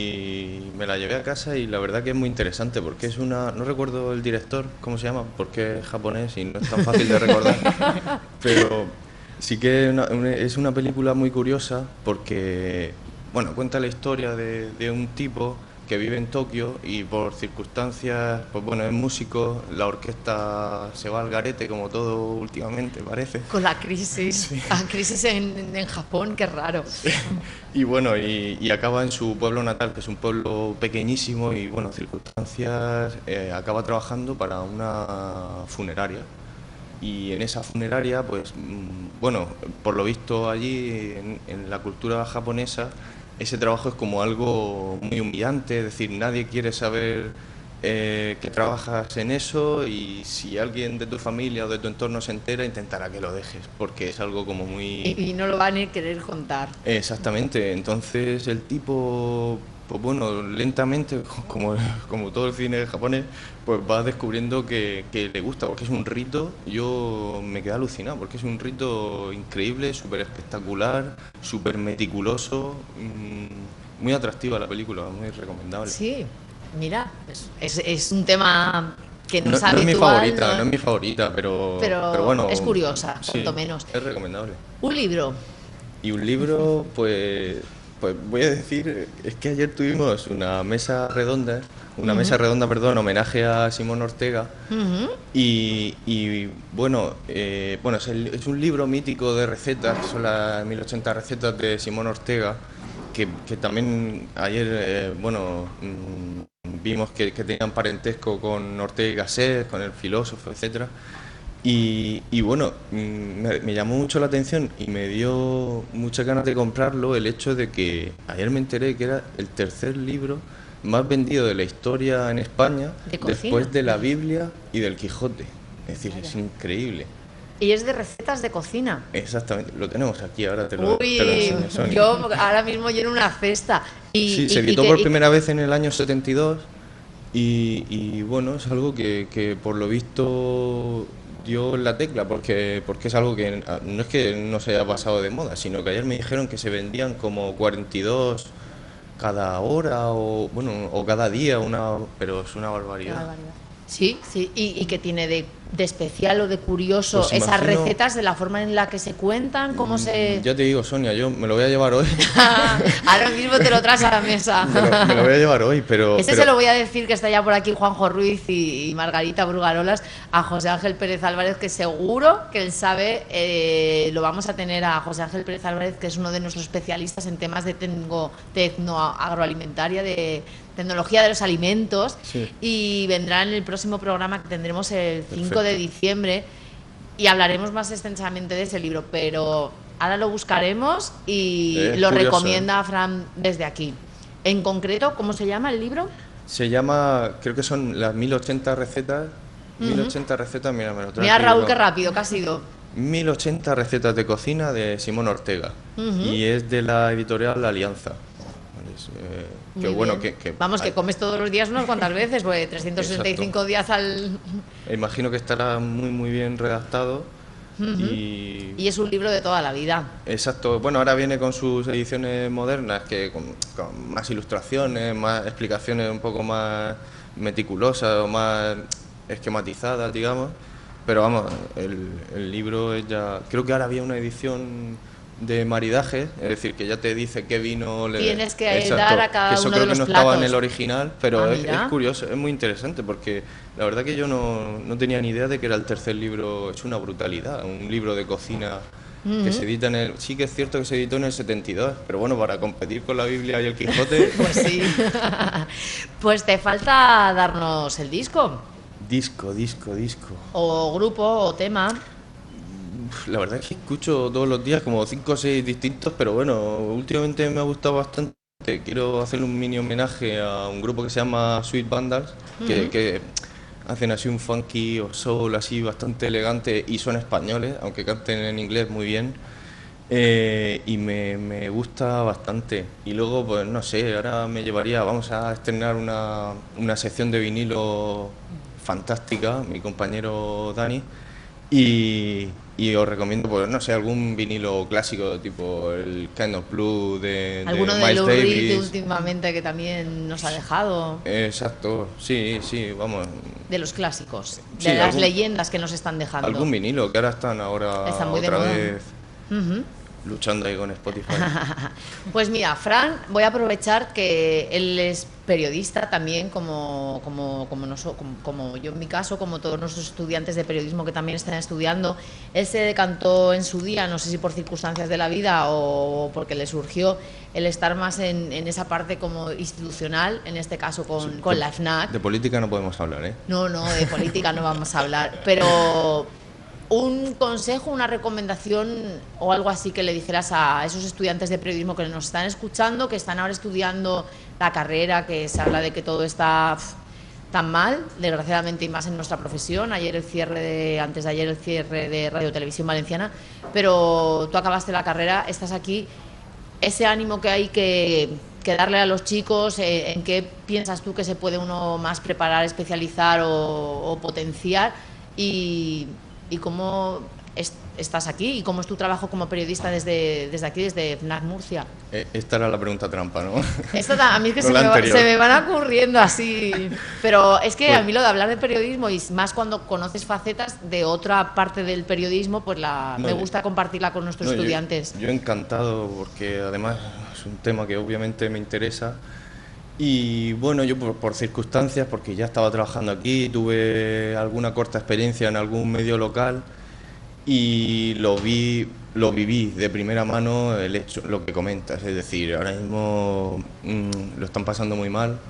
y me la llevé a casa y la verdad que es muy interesante porque es una, no recuerdo el director, ¿cómo se llama? Porque es japonés y no es tan fácil de recordar, pero sí que una, una, es una película muy curiosa porque, bueno, cuenta la historia de, de un tipo que vive en Tokio y por circunstancias, pues bueno, es músico, la orquesta se va al garete como todo últimamente, parece. Con la crisis, sí. La crisis en, en Japón, qué raro. Sí. Y bueno, y, y acaba en su pueblo natal, que es un pueblo pequeñísimo y bueno, circunstancias, eh, acaba trabajando para una funeraria. Y en esa funeraria, pues, bueno, por lo visto allí, en, en la cultura japonesa, ese trabajo es como algo muy humillante, es decir, nadie quiere saber eh, que trabajas en eso y si alguien de tu familia o de tu entorno se entera, intentará que lo dejes, porque es algo como muy... Y, y no lo van a querer contar. Exactamente, entonces el tipo, pues bueno, lentamente, como, como todo el cine japonés, pues va descubriendo que, que le gusta, porque es un rito, yo me quedé alucinado, porque es un rito increíble, súper espectacular, súper meticuloso, mmm, muy atractiva la película, muy recomendable. Sí, mira, es, es, es un tema que no, no es habitual. No es mi favorita, no, no es mi favorita, pero, pero, pero bueno... es curiosa, sí, cuanto menos. Es recomendable. ¿Un libro? Y un libro, pues... Pues voy a decir, es que ayer tuvimos una mesa redonda, una uh-huh. mesa redonda, perdón, homenaje a Simón Ortega, uh-huh. y, y bueno, eh, bueno es, el, es un libro mítico de recetas, son las mil ochenta recetas de Simón Ortega, que, que también ayer, eh, bueno, mmm, vimos que, que tenían parentesco con Ortega y Gasset, con el filósofo, etcétera. Y, y bueno, me, me llamó mucho la atención y me dio muchas ganas de comprarlo el hecho de que ayer me enteré que era el tercer libro más vendido de la historia en España ¿De después de la Biblia y del Quijote. Es decir, Vaya. Es increíble. Y es de recetas de cocina. Exactamente, lo tenemos aquí, ahora te lo, Uy, te lo enseño, Sonia. Yo ahora mismo lleno una cesta. Y, sí, y, se editó y que, por y... primera vez en el año setenta y dos y, y bueno, es algo que, que por lo visto... dio en la tecla porque porque es algo que no es que no se haya pasado de moda, sino que ayer me dijeron que se vendían como cuarenta y dos cada hora o bueno o cada día, una pero es una barbaridad. Una barbaridad. Sí, sí, y, y que tiene de, de especial o de curioso pues esas imagino, recetas, de la forma en la que se cuentan, cómo se... Ya te digo, Sonia, yo me lo voy a llevar hoy. Ahora mismo te lo traes a la mesa. me, lo, me lo voy a llevar hoy, pero... Ese pero... se lo voy a decir, que está ya por aquí Juanjo Ruiz y, y Margarita Brugarolas, a José Ángel Pérez Álvarez, que seguro que él sabe, eh, lo vamos a tener a José Ángel Pérez Álvarez, que es uno de nuestros especialistas en temas de tengo, tecnoagroalimentaria, de... tecnología de los alimentos, sí. Y vendrá en el próximo programa que tendremos el cinco Perfecto. De diciembre y hablaremos más extensamente de ese libro, pero ahora lo buscaremos y es lo curioso, recomienda ¿eh? Fran desde aquí. En concreto, ¿cómo se llama el libro? Se llama, creo que son las mil ochenta recetas, uh-huh. mil ochenta recetas, mira, me lo traigo. Mira Raúl, qué rápido que ha sido. mil ochenta recetas de cocina de Simón Ortega, uh-huh. y es de la editorial La Alianza. Eh, que bueno, que, que Vamos, que comes todos los días unas cuantas veces, pues trescientos sesenta y cinco Exacto. Días al... Imagino que estará muy muy bien redactado Uh-huh. y... y es un libro de toda la vida. Exacto, bueno, ahora viene con sus ediciones modernas, que con, con más ilustraciones, más explicaciones un poco más meticulosas o más esquematizadas, digamos, pero vamos, el, el libro es ya... Creo que ahora había una edición de maridaje, es decir, que ya te dice qué vino le... tienes que Exacto, dar a cada que eso uno creo de los que no platos. estaba en el original, pero Ah, es, mira. es curioso, es muy interesante, porque la verdad que yo no, no tenía ni idea de que era el tercer libro. Es una brutalidad, un libro de cocina Uh-huh. que se edita en el... Sí que es cierto que se editó en el setenta y dos, pero bueno, para competir con la Biblia y el Quijote... Pues sí. Pues te falta darnos el disco, Disco, disco, disco... o grupo, o tema. La verdad es que escucho todos los días como cinco o seis distintos, pero bueno, últimamente me ha gustado bastante. Quiero hacerle un mini homenaje a un grupo que se llama Sweet Vandals, que, Ujú. que hacen así un funky o soul así bastante elegante y son españoles, aunque canten en inglés muy bien. Eh, y me, me gusta bastante. Y luego, pues no sé, ahora me llevaría, vamos a estrenar una, una sección de vinilo fantástica, mi compañero Dani. Y, y os recomiendo, pues no sé, algún vinilo clásico, tipo el Kind of Blue de, de Alguno de Miles Lou Reed Davis. últimamente que también nos ha dejado. Exacto, sí, sí, vamos. De los clásicos, de Sí, las algún- leyendas que nos están dejando. Algún vinilo, que ahora están ahora Están muy de otra moda. vez Ujú. luchando ahí con Spotify. Pues mira, Fran, voy a aprovechar que él es periodista también, como, como, como, noso- como, como yo en mi caso, como todos nuestros estudiantes de periodismo que también están estudiando. Él se decantó en su día, no sé si por circunstancias de la vida o porque le surgió el estar más en, en esa parte como institucional, en este caso con, con la FNAC. De política no podemos hablar, ¿eh? No, no, de política no vamos a hablar, pero un consejo, una recomendación o algo así que le dijeras a esos estudiantes de periodismo que nos están escuchando, que están ahora estudiando la carrera, que se habla de que todo está pf, tan mal, desgraciadamente, y más en nuestra profesión. Ayer el cierre de, antes de ayer el cierre de Radio Televisión Valenciana, pero tú acabaste la carrera, estás aquí. Ese ánimo que hay que, que darle a los chicos, eh, ¿en qué piensas tú que se puede uno más preparar, especializar o, o potenciar? Y, y cómo es- estás aquí y cómo es tu trabajo como periodista desde, desde aquí, desde FNAC Murcia. Eh, Esta era la pregunta trampa, ¿no? Esto ta- a mí es que No se la me, va- anterior. se me van ocurriendo así, pero es que Pues- a mí lo de hablar de periodismo y más cuando conoces facetas de otra parte del periodismo, pues la, No, me yo- gusta compartirla con nuestros No, yo- estudiantes. Yo, encantado, porque además es un tema que obviamente me interesa. Y bueno, yo por, por circunstancias, porque ya estaba trabajando aquí, tuve alguna corta experiencia en algún medio local y lo vi, lo viví de primera mano el hecho, lo que comentas, es decir, ahora mismo mm, lo están pasando muy mal.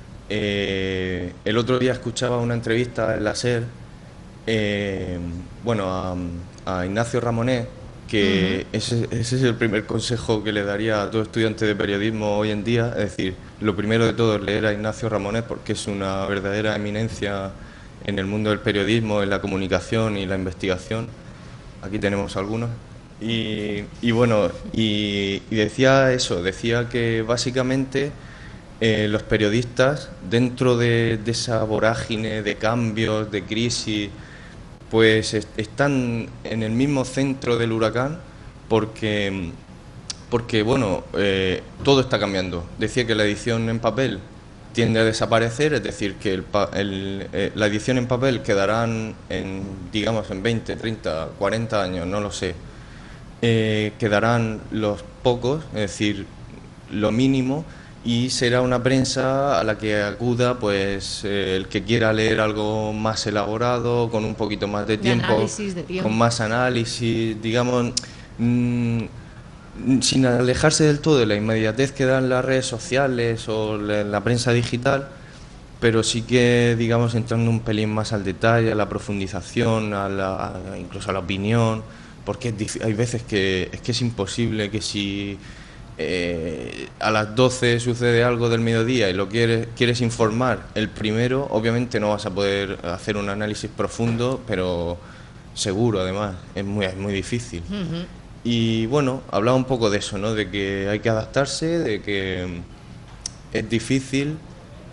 Eh, el otro día escuchaba una entrevista en la SER, eh, bueno, a, a Ignacio Ramonet, que ese, ese es el primer consejo que le daría a todo estudiante de periodismo hoy en día, es decir, lo primero de todo es leer a Ignacio Ramonet, porque es una verdadera eminencia en el mundo del periodismo, en la comunicación y la investigación. Aquí tenemos algunos. Y, y bueno, y, y decía eso, decía que básicamente eh, los periodistas, dentro de, de esa vorágine de cambios, de crisis, pues est- están en el mismo centro del huracán porque, porque bueno, eh, todo está cambiando. Decía que la edición en papel tiende a desaparecer, es decir, que el pa- el, eh, la edición en papel quedarán en, digamos, en veinte, treinta, cuarenta años, no lo sé, eh, quedarán los pocos, es decir, lo mínimo, y será una prensa a la que acuda pues eh, el que quiera leer algo más elaborado, con un poquito más de De tiempo, análisis, de tiempo. con más análisis, digamos, mm, sin alejarse del todo de la inmediatez que dan las redes sociales o la, la prensa digital, pero sí que, digamos, entrando un pelín más al detalle, a la profundización, a la, a- incluso a la opinión, porque es dif- hay veces que es que es imposible que si eh, a las doce sucede algo del mediodía y lo quieres, quieres informar el primero, obviamente no vas a poder hacer un análisis profundo, pero seguro además, es muy, es muy difícil. Ujú. Y bueno, hablaba un poco de eso, ¿no? De que hay que adaptarse, de que mm, es difícil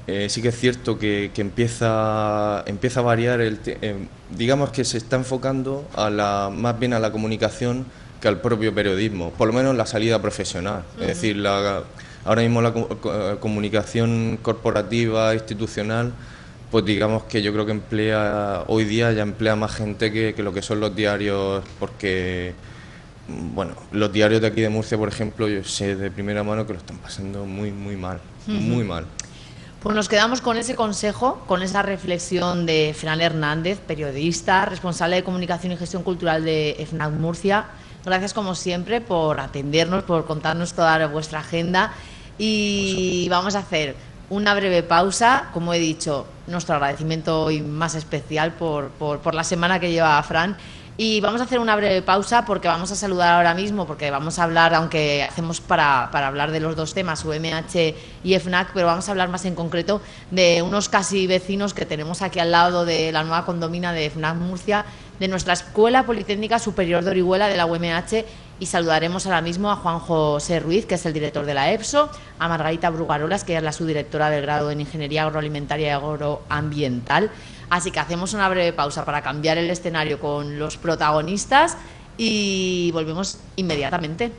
eh, sí que es cierto que, que empieza, empieza a variar, el te, eh, digamos que se está enfocando a la, más bien a la comunicación que al propio periodismo, por lo menos la salida profesional. Uh-huh. Es decir, la, ahora mismo la co comunicación corporativa, institucional, pues digamos que yo creo que emplea, hoy día ya emplea más gente que, que lo que son los diarios, porque, bueno, los diarios de aquí de Murcia, por ejemplo, yo sé de primera mano que lo están pasando muy, muy mal, uh-huh. muy mal. Pues nos quedamos con ese consejo, con esa reflexión de Fran Hernández, periodista, responsable de comunicación y gestión cultural de FNAC Murcia. Gracias, como siempre, por atendernos, por contarnos toda vuestra agenda. Y vamos a hacer una breve pausa. Como he dicho, nuestro agradecimiento hoy más especial por, por, por la semana que lleva Fran. Y vamos a hacer una breve pausa porque vamos a saludar ahora mismo, porque vamos a hablar, aunque hacemos para, para hablar de los dos temas, U M H y FNAC, pero vamos a hablar más en concreto de unos casi vecinos que tenemos aquí al lado de la nueva condomina de FNAC Murcia, de nuestra Escuela Politécnica Superior de Orihuela de la U M H, y saludaremos ahora mismo a Juan José Ruiz, que es el director de la EPSO, a Margarita Brugarolas, que es la subdirectora del grado en Ingeniería Agroalimentaria y Agroambiental. Así que hacemos una breve pausa para cambiar el escenario con los protagonistas y volvemos inmediatamente.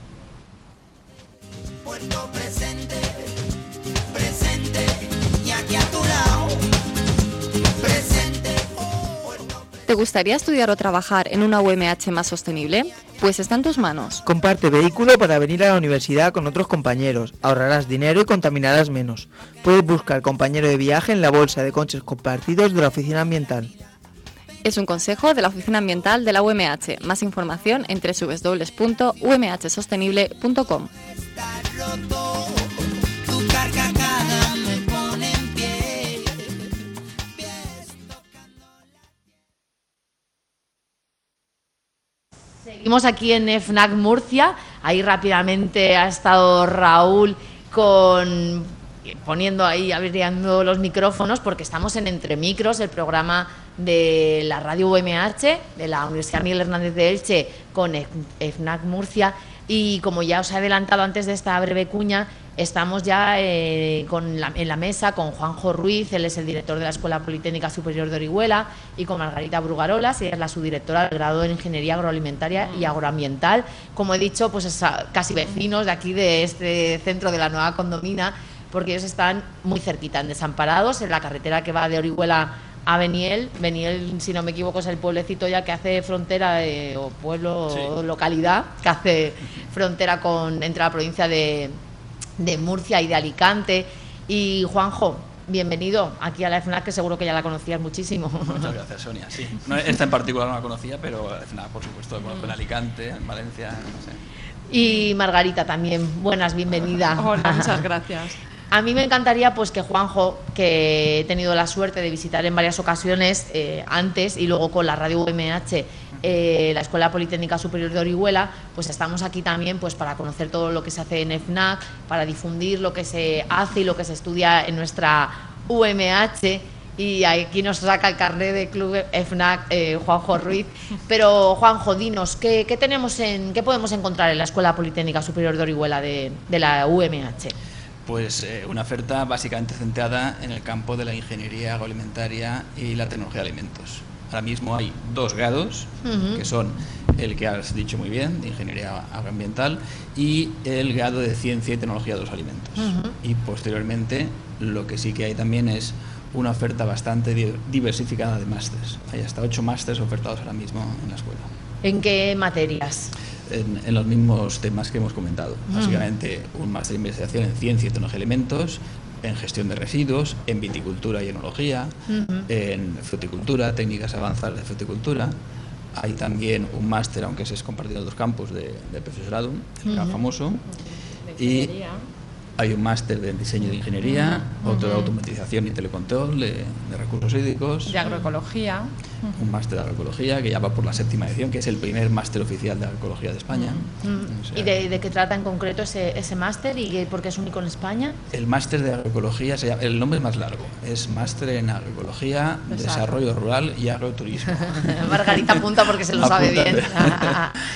Puerto presente, presente, y aquí a tu lado, presente. ¿Te gustaría estudiar o trabajar en una U M H más sostenible? Pues está en tus manos. Comparte vehículo para venir a la universidad con otros compañeros. Ahorrarás dinero y contaminarás menos. Puedes buscar compañero de viaje en la bolsa de coches compartidos de la Oficina Ambiental. Es un consejo de la Oficina Ambiental de la U M H. Más información en doble u doble u doble u punto u m h sostenible punto com. Seguimos aquí en FNAC Murcia. Ahí rápidamente ha estado Raúl con poniendo ahí, abriendo los micrófonos, porque estamos en Entre Micros, el programa de la radio U M H, de la Universidad Miguel Hernández de Elche, con FNAC Murcia. Y como ya os he adelantado antes de esta breve cuña, estamos ya eh, con la, en la mesa con Juanjo Ruiz, él es el director de la Escuela Politécnica Superior de Orihuela, y con Margarita Brugarolas, ella es la subdirectora del grado en Ingeniería Agroalimentaria y Agroambiental. Como he dicho, pues es casi vecinos de aquí, de este centro de la nueva condomina, porque ellos están muy cerquita, en Desamparados, en la carretera que va de Orihuela a Beniel. Beniel, si no me equivoco, es el pueblecito ya que hace frontera, eh, o pueblo, sí. o localidad, que hace frontera con entre la provincia de, de Murcia y de Alicante. Y Juanjo, bienvenido aquí a la FNAC, que seguro que ya la conocías muchísimo. Muchas gracias, Sonia. Sí, no, esta en particular no la conocía, pero la FNAC, por supuesto, la conozco en Alicante, en Valencia, no sé. Y Margarita también, buenas, bienvenida. Hola, muchas gracias. A mí me encantaría pues que Juanjo, que he tenido la suerte de visitar en varias ocasiones eh, antes y luego con la radio U M H, eh, la Escuela Politécnica Superior de Orihuela, pues estamos aquí también pues para conocer todo lo que se hace en FNAC, para difundir lo que se hace y lo que se estudia en nuestra U M H. Y aquí nos saca el carnet de Club FNAC eh, Juanjo Ruiz. Pero Juanjo, dinos, ¿qué, qué tenemos en, qué podemos encontrar en la Escuela Politécnica Superior de Orihuela de, de la U M H? Pues eh, una oferta básicamente centrada en el campo de la ingeniería agroalimentaria y la tecnología de alimentos. Ahora mismo hay dos grados, uh-huh. que son el que has dicho muy bien, de ingeniería agroambiental, y el grado de ciencia y tecnología de los alimentos. Uh-huh. Y posteriormente lo que sí que hay también es una oferta bastante diversificada de másters. Hay hasta ocho másters ofertados ahora mismo en la escuela. ¿En qué materias? En, en los mismos temas que hemos comentado. Básicamente un máster de investigación en ciencia y tecnología de alimentos, en gestión de residuos, en viticultura y enología, uh-huh. en fruticultura, técnicas avanzadas de fruticultura. Hay también un máster, aunque ese es compartido en dos campos, de, de profesorado, el uh-huh. famoso. De y hay un máster de diseño de ingeniería, uh-huh. otro de automatización y telecontrol de, de recursos hídricos. De agroecología. Uh-huh. Un máster de agroecología que ya va por la séptima edición, que es el primer máster oficial de agroecología de España. Uh-huh. O sea, ¿y de, de qué trata en concreto ese, ese máster y por qué es único en España? El máster de agroecología, se llama, el nombre es más largo, es máster en agroecología, Exacto. desarrollo rural y agroturismo. Margarita apunta porque se lo sabe bien.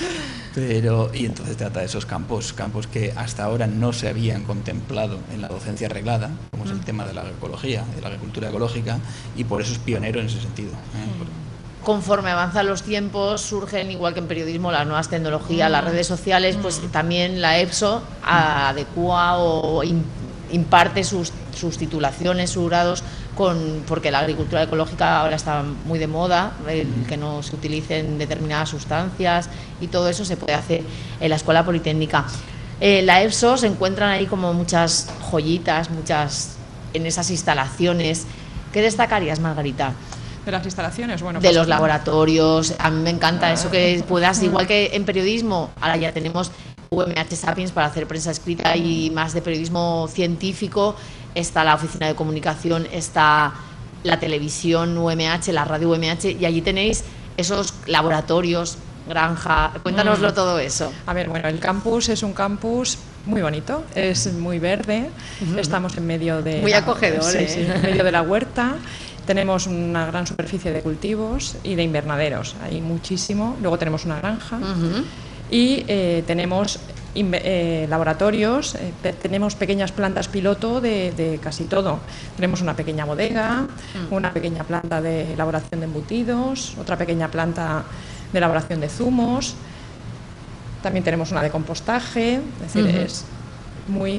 Pero, y entonces trata de esos campos, campos que hasta ahora no se habían contemplado en la docencia reglada, como es el tema de la agroecología, de la agricultura ecológica, y por eso es pionero en ese sentido. ¿eh? Conforme avanzan los tiempos, surgen, igual que en periodismo, las nuevas tecnologías, las redes sociales, pues también la EPSO adecua o imparte sus, sus titulaciones, sus grados, con, porque la agricultura ecológica ahora está muy de moda, el que no se utilicen determinadas sustancias, y todo eso se puede hacer en la Escuela Politécnica. En la EPSO se encuentran ahí como muchas joyitas, muchas en esas instalaciones. ¿Qué destacarías, Margarita? De las instalaciones, bueno, de pues, los laboratorios. A mí me encanta ah, eso, que puedas, igual que en periodismo, ahora ya tenemos U M H Sapiens para hacer prensa escrita y más de periodismo científico, está la oficina de comunicación, está la televisión U M H, la radio U M H, y allí tenéis esos laboratorios, granja. Cuéntanoslo mm. todo eso. A ver, bueno, el campus es un campus muy bonito, es muy verde, uh-huh. estamos en medio de... Muy acogedor, sí, ¿eh? sí, en medio de la huerta. Tenemos una gran superficie de cultivos y de invernaderos, hay muchísimo. Luego tenemos una granja uh-huh. y eh, tenemos eh, laboratorios, eh, pe- tenemos pequeñas plantas piloto de, de casi todo. Tenemos una pequeña bodega, uh-huh. una pequeña planta de elaboración de embutidos, otra pequeña planta de elaboración de zumos. También tenemos una de compostaje, es decir, uh-huh. es muy...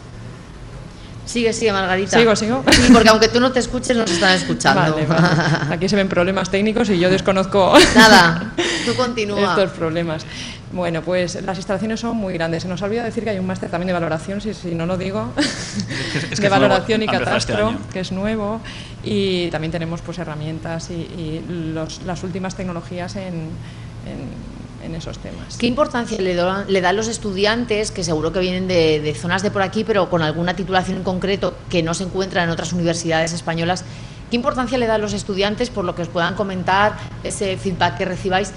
Sigue, sigue, Margarita. Sigo, sigo. Sí, porque aunque tú no te escuches, nos están escuchando. Vale, vale. Aquí se ven problemas técnicos y yo desconozco nada, tú continúa. estos problemas. Bueno, pues las instalaciones son muy grandes. Se nos ha olvidado decir que hay un máster también de valoración, si, si no lo digo, es que, es que de valoración nuevo, y catastro, este que es nuevo. Y también tenemos pues herramientas y, y los, las últimas tecnologías en... en en esos temas. ¿Qué importancia le, do, le dan los estudiantes, que seguro que vienen de, de zonas de por aquí, pero con alguna titulación en concreto que no se encuentra en otras universidades españolas? ¿Qué importancia le dan los estudiantes, por lo que os puedan comentar, ese feedback que recibáis,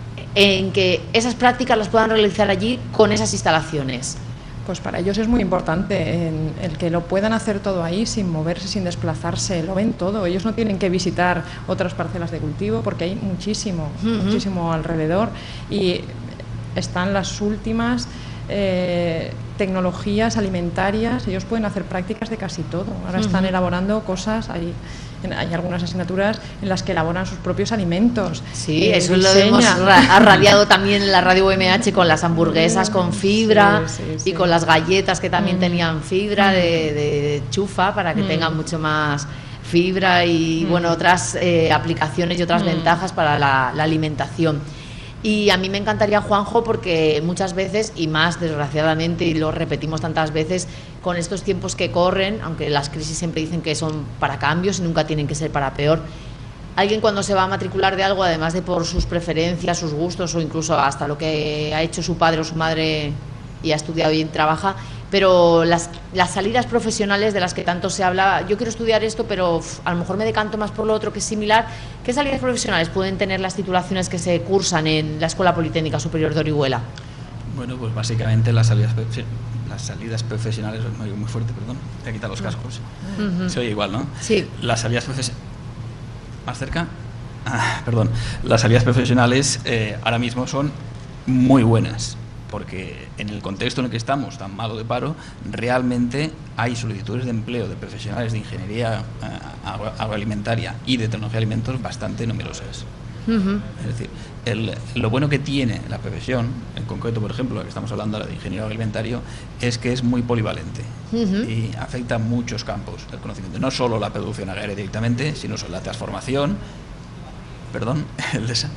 en que esas prácticas las puedan realizar allí con esas instalaciones? Pues para ellos es muy importante en el que lo puedan hacer todo ahí sin moverse, sin desplazarse, lo ven todo. Ellos no tienen que visitar otras parcelas de cultivo porque hay muchísimo, uh-huh. muchísimo alrededor y están las últimas eh, tecnologías alimentarias. Ellos pueden hacer prácticas de casi todo. Ahora uh-huh. están elaborando cosas ahí. Hay algunas asignaturas en las que elaboran sus propios alimentos. Sí, eh, eso lo hemos ra- radiado también en la radio U M H con las hamburguesas con fibra sí, sí, sí. y con las galletas que también mm. tenían fibra mm. de, de chufa para que mm. tengan mucho más fibra y mm. bueno otras eh, aplicaciones y otras mm. ventajas para la, la alimentación. Y a mí me encantaría, Juanjo, porque muchas veces, y más desgraciadamente, y lo repetimos tantas veces, con estos tiempos que corren, aunque las crisis siempre dicen que son para cambios y nunca tienen que ser para peor, alguien cuando se va a matricular de algo, además de por sus preferencias, sus gustos o incluso hasta lo que ha hecho su padre o su madre y ha estudiado y trabaja, pero las, las salidas profesionales de las que tanto se habla, yo quiero estudiar esto, pero uf, a lo mejor me decanto más por lo otro que es similar. ¿Qué salidas profesionales pueden tener las titulaciones que se cursan en la Escuela Politécnica Superior de Orihuela? Bueno, pues básicamente las salidas, las salidas profesionales, me oigo muy fuerte, perdón, voy a quitar los cascos, uh-huh. se oye igual, ¿no? Sí. Las salidas profesionales, ¿más cerca? Ah, perdón, las salidas profesionales eh, ahora mismo son muy buenas, porque en el contexto en el que estamos, tan malo de paro, realmente hay solicitudes de empleo de profesionales de ingeniería uh, agroalimentaria y de tecnología de alimentos bastante numerosas. Uh-huh. Es decir, el, lo bueno que tiene la profesión, en concreto, por ejemplo, la que estamos hablando, la de ingeniero agroalimentario, es que es muy polivalente uh-huh. y afecta a muchos campos del conocimiento. No solo la producción agraria directamente, sino la transformación, perdón, el desa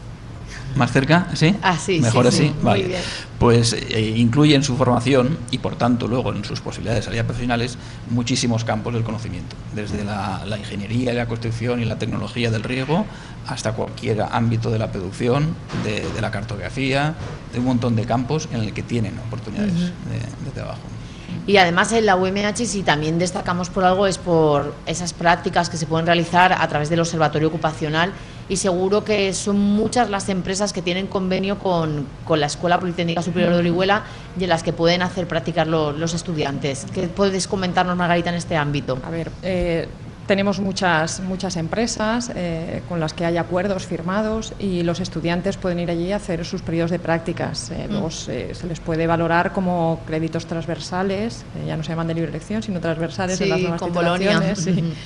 ¿Más cerca? ¿Sí? Ah, sí, ¿Mejor sí, así? Sí, vale. muy bien. Pues eh, incluye en su formación y por tanto luego en sus posibilidades de salida profesionales muchísimos campos del conocimiento, desde la, la ingeniería y la construcción y la tecnología del riego hasta cualquier ámbito de la producción, de, de la cartografía, de un montón de campos en el que tienen oportunidades uh-huh. de, de trabajo. Y además en la U M H, si también destacamos por algo, es por esas prácticas que se pueden realizar a través del Observatorio Ocupacional, y seguro que son muchas las empresas que tienen convenio con, con la Escuela Politécnica Superior de Orihuela y en las que pueden hacer prácticas lo, los estudiantes. ¿Qué puedes comentarnos, Margarita, en este ámbito? A ver, eh, Tenemos muchas, muchas empresas eh, con las que hay acuerdos firmados y los estudiantes pueden ir allí a hacer sus periodos de prácticas. Eh, mm. Luego se, se les puede valorar como créditos transversales, eh, ya no se llaman de libre elección, sino transversales sí, en las nuevas con titulaciones. Bolonia. Sí.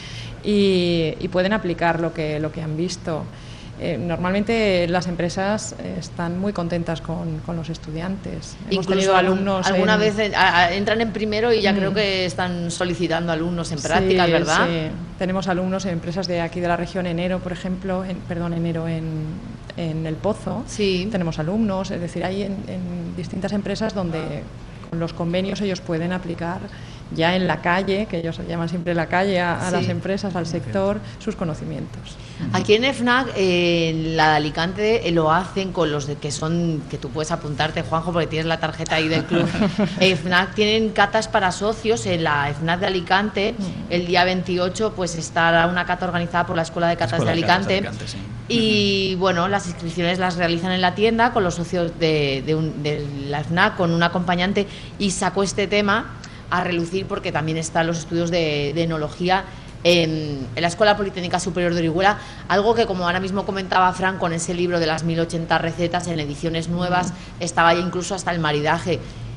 Y, y pueden aplicar lo que, lo que han visto. Eh, normalmente las empresas eh, están muy contentas con, con los estudiantes. Hemos tenido alumnos alguna en... vez en, a, entran en primero y ya mm. creo que están solicitando alumnos en prácticas, sí, ¿verdad? Sí, tenemos alumnos en empresas de aquí de la región, Enero, por ejemplo, en, perdón, Enero en, en El Pozo. Sí. Tenemos alumnos, es decir, hay en, en distintas empresas donde con los convenios ellos pueden aplicar ya en la calle, que ellos llaman siempre la calle, a, a sí. las empresas, al sector, sus conocimientos. Aquí en FNAC, eh, en la de Alicante, eh, lo hacen con los de que son, que tú puedes apuntarte, Juanjo, porque tienes la tarjeta ahí del club. eh, FNAC tienen catas para socios en la FNAC de Alicante. El día veintiocho pues estará una cata organizada por la Escuela de Catas Escuela de Alicante. De Alicante sí. Y bueno, las inscripciones las realizan en la tienda con los socios de, de, un, de la FNAC, con un acompañante, y sacó este tema a relucir porque también están los estudios de, de enología en, en la Escuela Politécnica Superior de Orihuela, algo que, como ahora mismo comentaba Fran, con ese libro de las mil ochenta recetas en ediciones nuevas, mm. estaba ya incluso hasta el maridaje.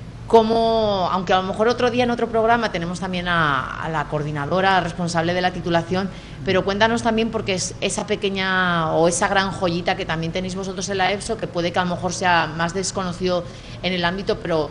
Como, aunque a lo mejor otro día en otro programa tenemos también a, a la coordinadora responsable de la titulación, pero cuéntanos también, porque es esa pequeña o esa gran joyita que también tenéis vosotros en la EPSO, que puede que a lo mejor sea más desconocido en el ámbito, pero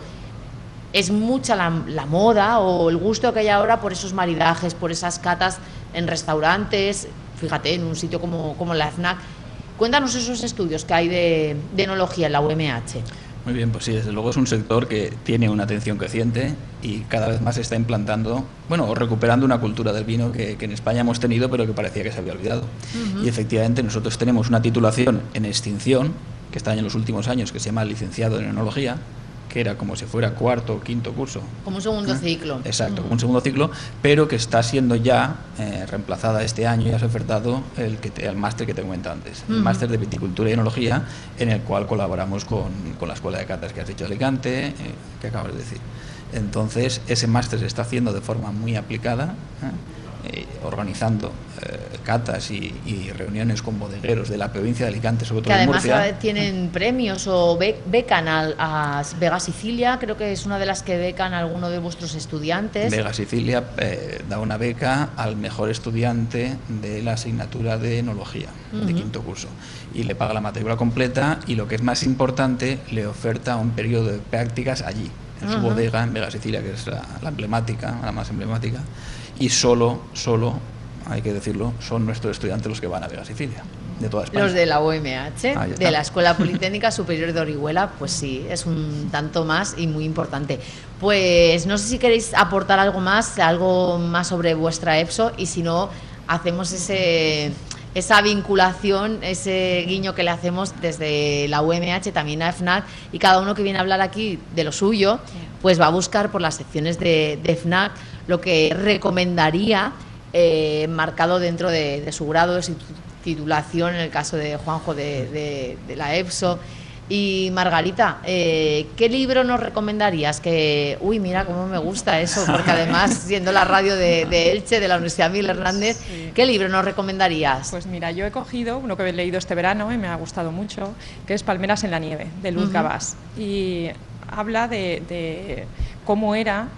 es mucha la, la moda o el gusto que hay ahora por esos maridajes, por esas catas en restaurantes, fíjate, en un sitio como, como la FNAC. Cuéntanos esos estudios que hay de, de enología en la U M H. Muy bien, pues sí, desde luego es un sector que tiene una atención creciente y cada vez más se está implantando, bueno, o recuperando una cultura del vino que, que en España hemos tenido, pero que parecía que se había olvidado. Uh-huh. Y efectivamente nosotros tenemos una titulación en extinción, que está en los últimos años, que se llama licenciado en enología, que era como si fuera cuarto o quinto curso. Como un segundo ¿Eh? ciclo. Exacto, como un segundo ciclo, pero que está siendo ya eh, reemplazada este año, ya se ha ofertado el, que te, el máster que te comenté antes, uh-huh. el máster de viticultura y enología, en el cual colaboramos con, con la Escuela de Catas que has dicho de Alicante, eh, que acabas de decir. Entonces, ese máster se está haciendo de forma muy aplicada, ¿eh? Eh, organizando eh, catas y, y reuniones con bodegueros de la provincia de Alicante, sobre todo que en además Murcia. Tienen premios o be becan a, a Vega Sicilia, creo que es una de las que becan a alguno de vuestros estudiantes. Vega Sicilia eh, da una beca al mejor estudiante de la asignatura de enología, uh-huh. de quinto curso, y le paga la matrícula completa, y lo que es más importante, le oferta un periodo de prácticas allí, en su uh-huh. bodega en Vega Sicilia, que es la, la emblemática, la más emblemática. Y solo, solo, hay que decirlo, son nuestros estudiantes los que van a Vega Sicilia, de toda España. Los de la U M H, de la Escuela Politécnica Superior de Orihuela, pues sí, es un tanto más y muy importante. Pues no sé si queréis aportar algo más, algo más sobre vuestra EPSO, y si no, hacemos ese... esa vinculación, ese guiño que le hacemos desde la U M H también a FNAC, y cada uno que viene a hablar aquí de lo suyo, pues va a buscar por las secciones de, de FNAC lo que recomendaría, eh, marcado dentro de, de su grado de su titulación, en el caso de Juanjo de, de, de la EPSO. Y Margarita, eh, ¿qué libro nos recomendarías? Que, uy, mira cómo me gusta eso, porque además, siendo la radio de, de Elche, de la Universidad Miguel Hernández, sí. ¿Qué libro nos recomendarías? Pues mira, yo he cogido uno que he leído este verano y me ha gustado mucho, que es Palmeras en la nieve, de Luz uh-huh. Gabás, y habla de, de cómo era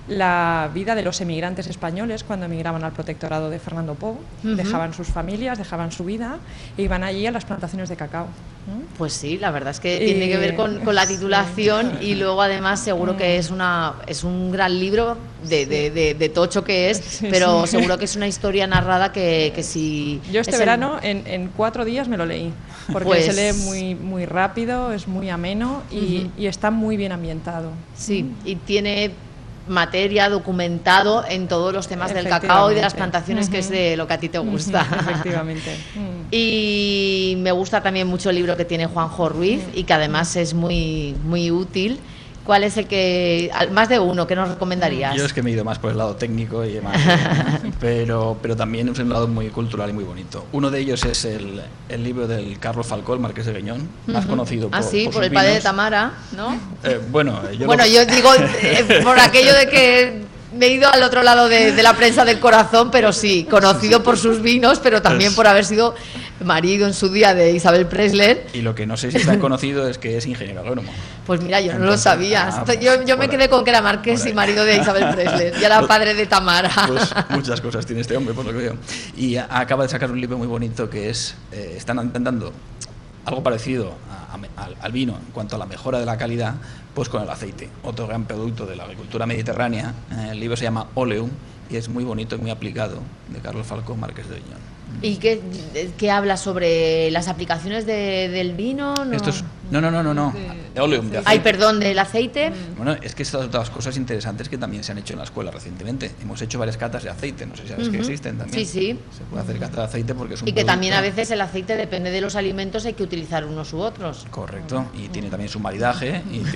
la vida de los emigrantes españoles cuando emigraban al protectorado de Fernando Pou. Uh-huh. Dejaban sus familias, dejaban su vida e iban allí a las plantaciones de cacao. ¿Mm? Pues sí, la verdad es que y... tiene que ver con, con la titulación, sí. Y luego además seguro que es una es un gran libro de, de, de, de tocho que es, sí, pero sí. Seguro que es una historia narrada que, que si... Yo este es verano el... en, en cuatro días me lo leí, porque pues... se lee muy, muy rápido, es muy ameno y, uh-huh. y está muy bien ambientado. Sí, uh-huh. y tiene... materia documentado en todos los temas del cacao y de las plantaciones, uh-huh. que es de lo que a ti te gusta. Uh-huh. Efectivamente. Uh-huh. Y me gusta también mucho el libro que tiene Juanjo Ruiz, uh-huh. y que además es muy, muy útil. ¿Cuál es el que, más de uno, que nos recomendarías? Yo es que me he ido más por el lado técnico y demás, pero, pero también es un lado muy cultural y muy bonito. Uno de ellos es el, el libro del Carlos Falcó, el Marqués de Gueñón, más uh-huh. conocido por, ah, sí, por, por el vinos. padre de Tamara, ¿no? Eh, bueno, yo, bueno lo... yo digo, eh, por aquello de que me he ido al otro lado de, de la prensa del corazón, pero sí, conocido por sus vinos, pero también Es- por haber sido marido en su día de Isabel Presley. Y lo que no sé si está conocido es que es ingeniero agrónomo. Pues mira, yo no lo Entonces, sabía. ah, Esto- yo yo me por quedé ahí. con que era marqués Por y ahí. marido de Isabel Presley. Y era Pues- padre de Tamara. Pues muchas cosas tiene este hombre, por lo que veo. Y a- acaba de sacar un libro muy bonito que es, eh, están intentando algo parecido a- a- al, al vino en cuanto a la mejora de la calidad, pues con el aceite, otro gran producto de la agricultura mediterránea. Eh, el libro se llama Oleum y es muy bonito y muy aplicado, de Carlos Falcón Márquez de Aviñón. ¿Y qué, qué habla sobre las aplicaciones de- del vino? No. Esto es, no, no, no, no, no. De Oleum, de aceite. Ay, perdón, del aceite. Bueno, es que estas otras cosas interesantes que también se han hecho en la escuela recientemente. Hemos hecho varias catas de aceite, no sé si sabes que Ujú. existen también. Sí, sí. Se puede hacer cata de aceite porque es un Y que también a producto- veces el aceite depende de los alimentos, hay que utilizar unos u otros. Correcto, y tiene también su maridaje. Y te...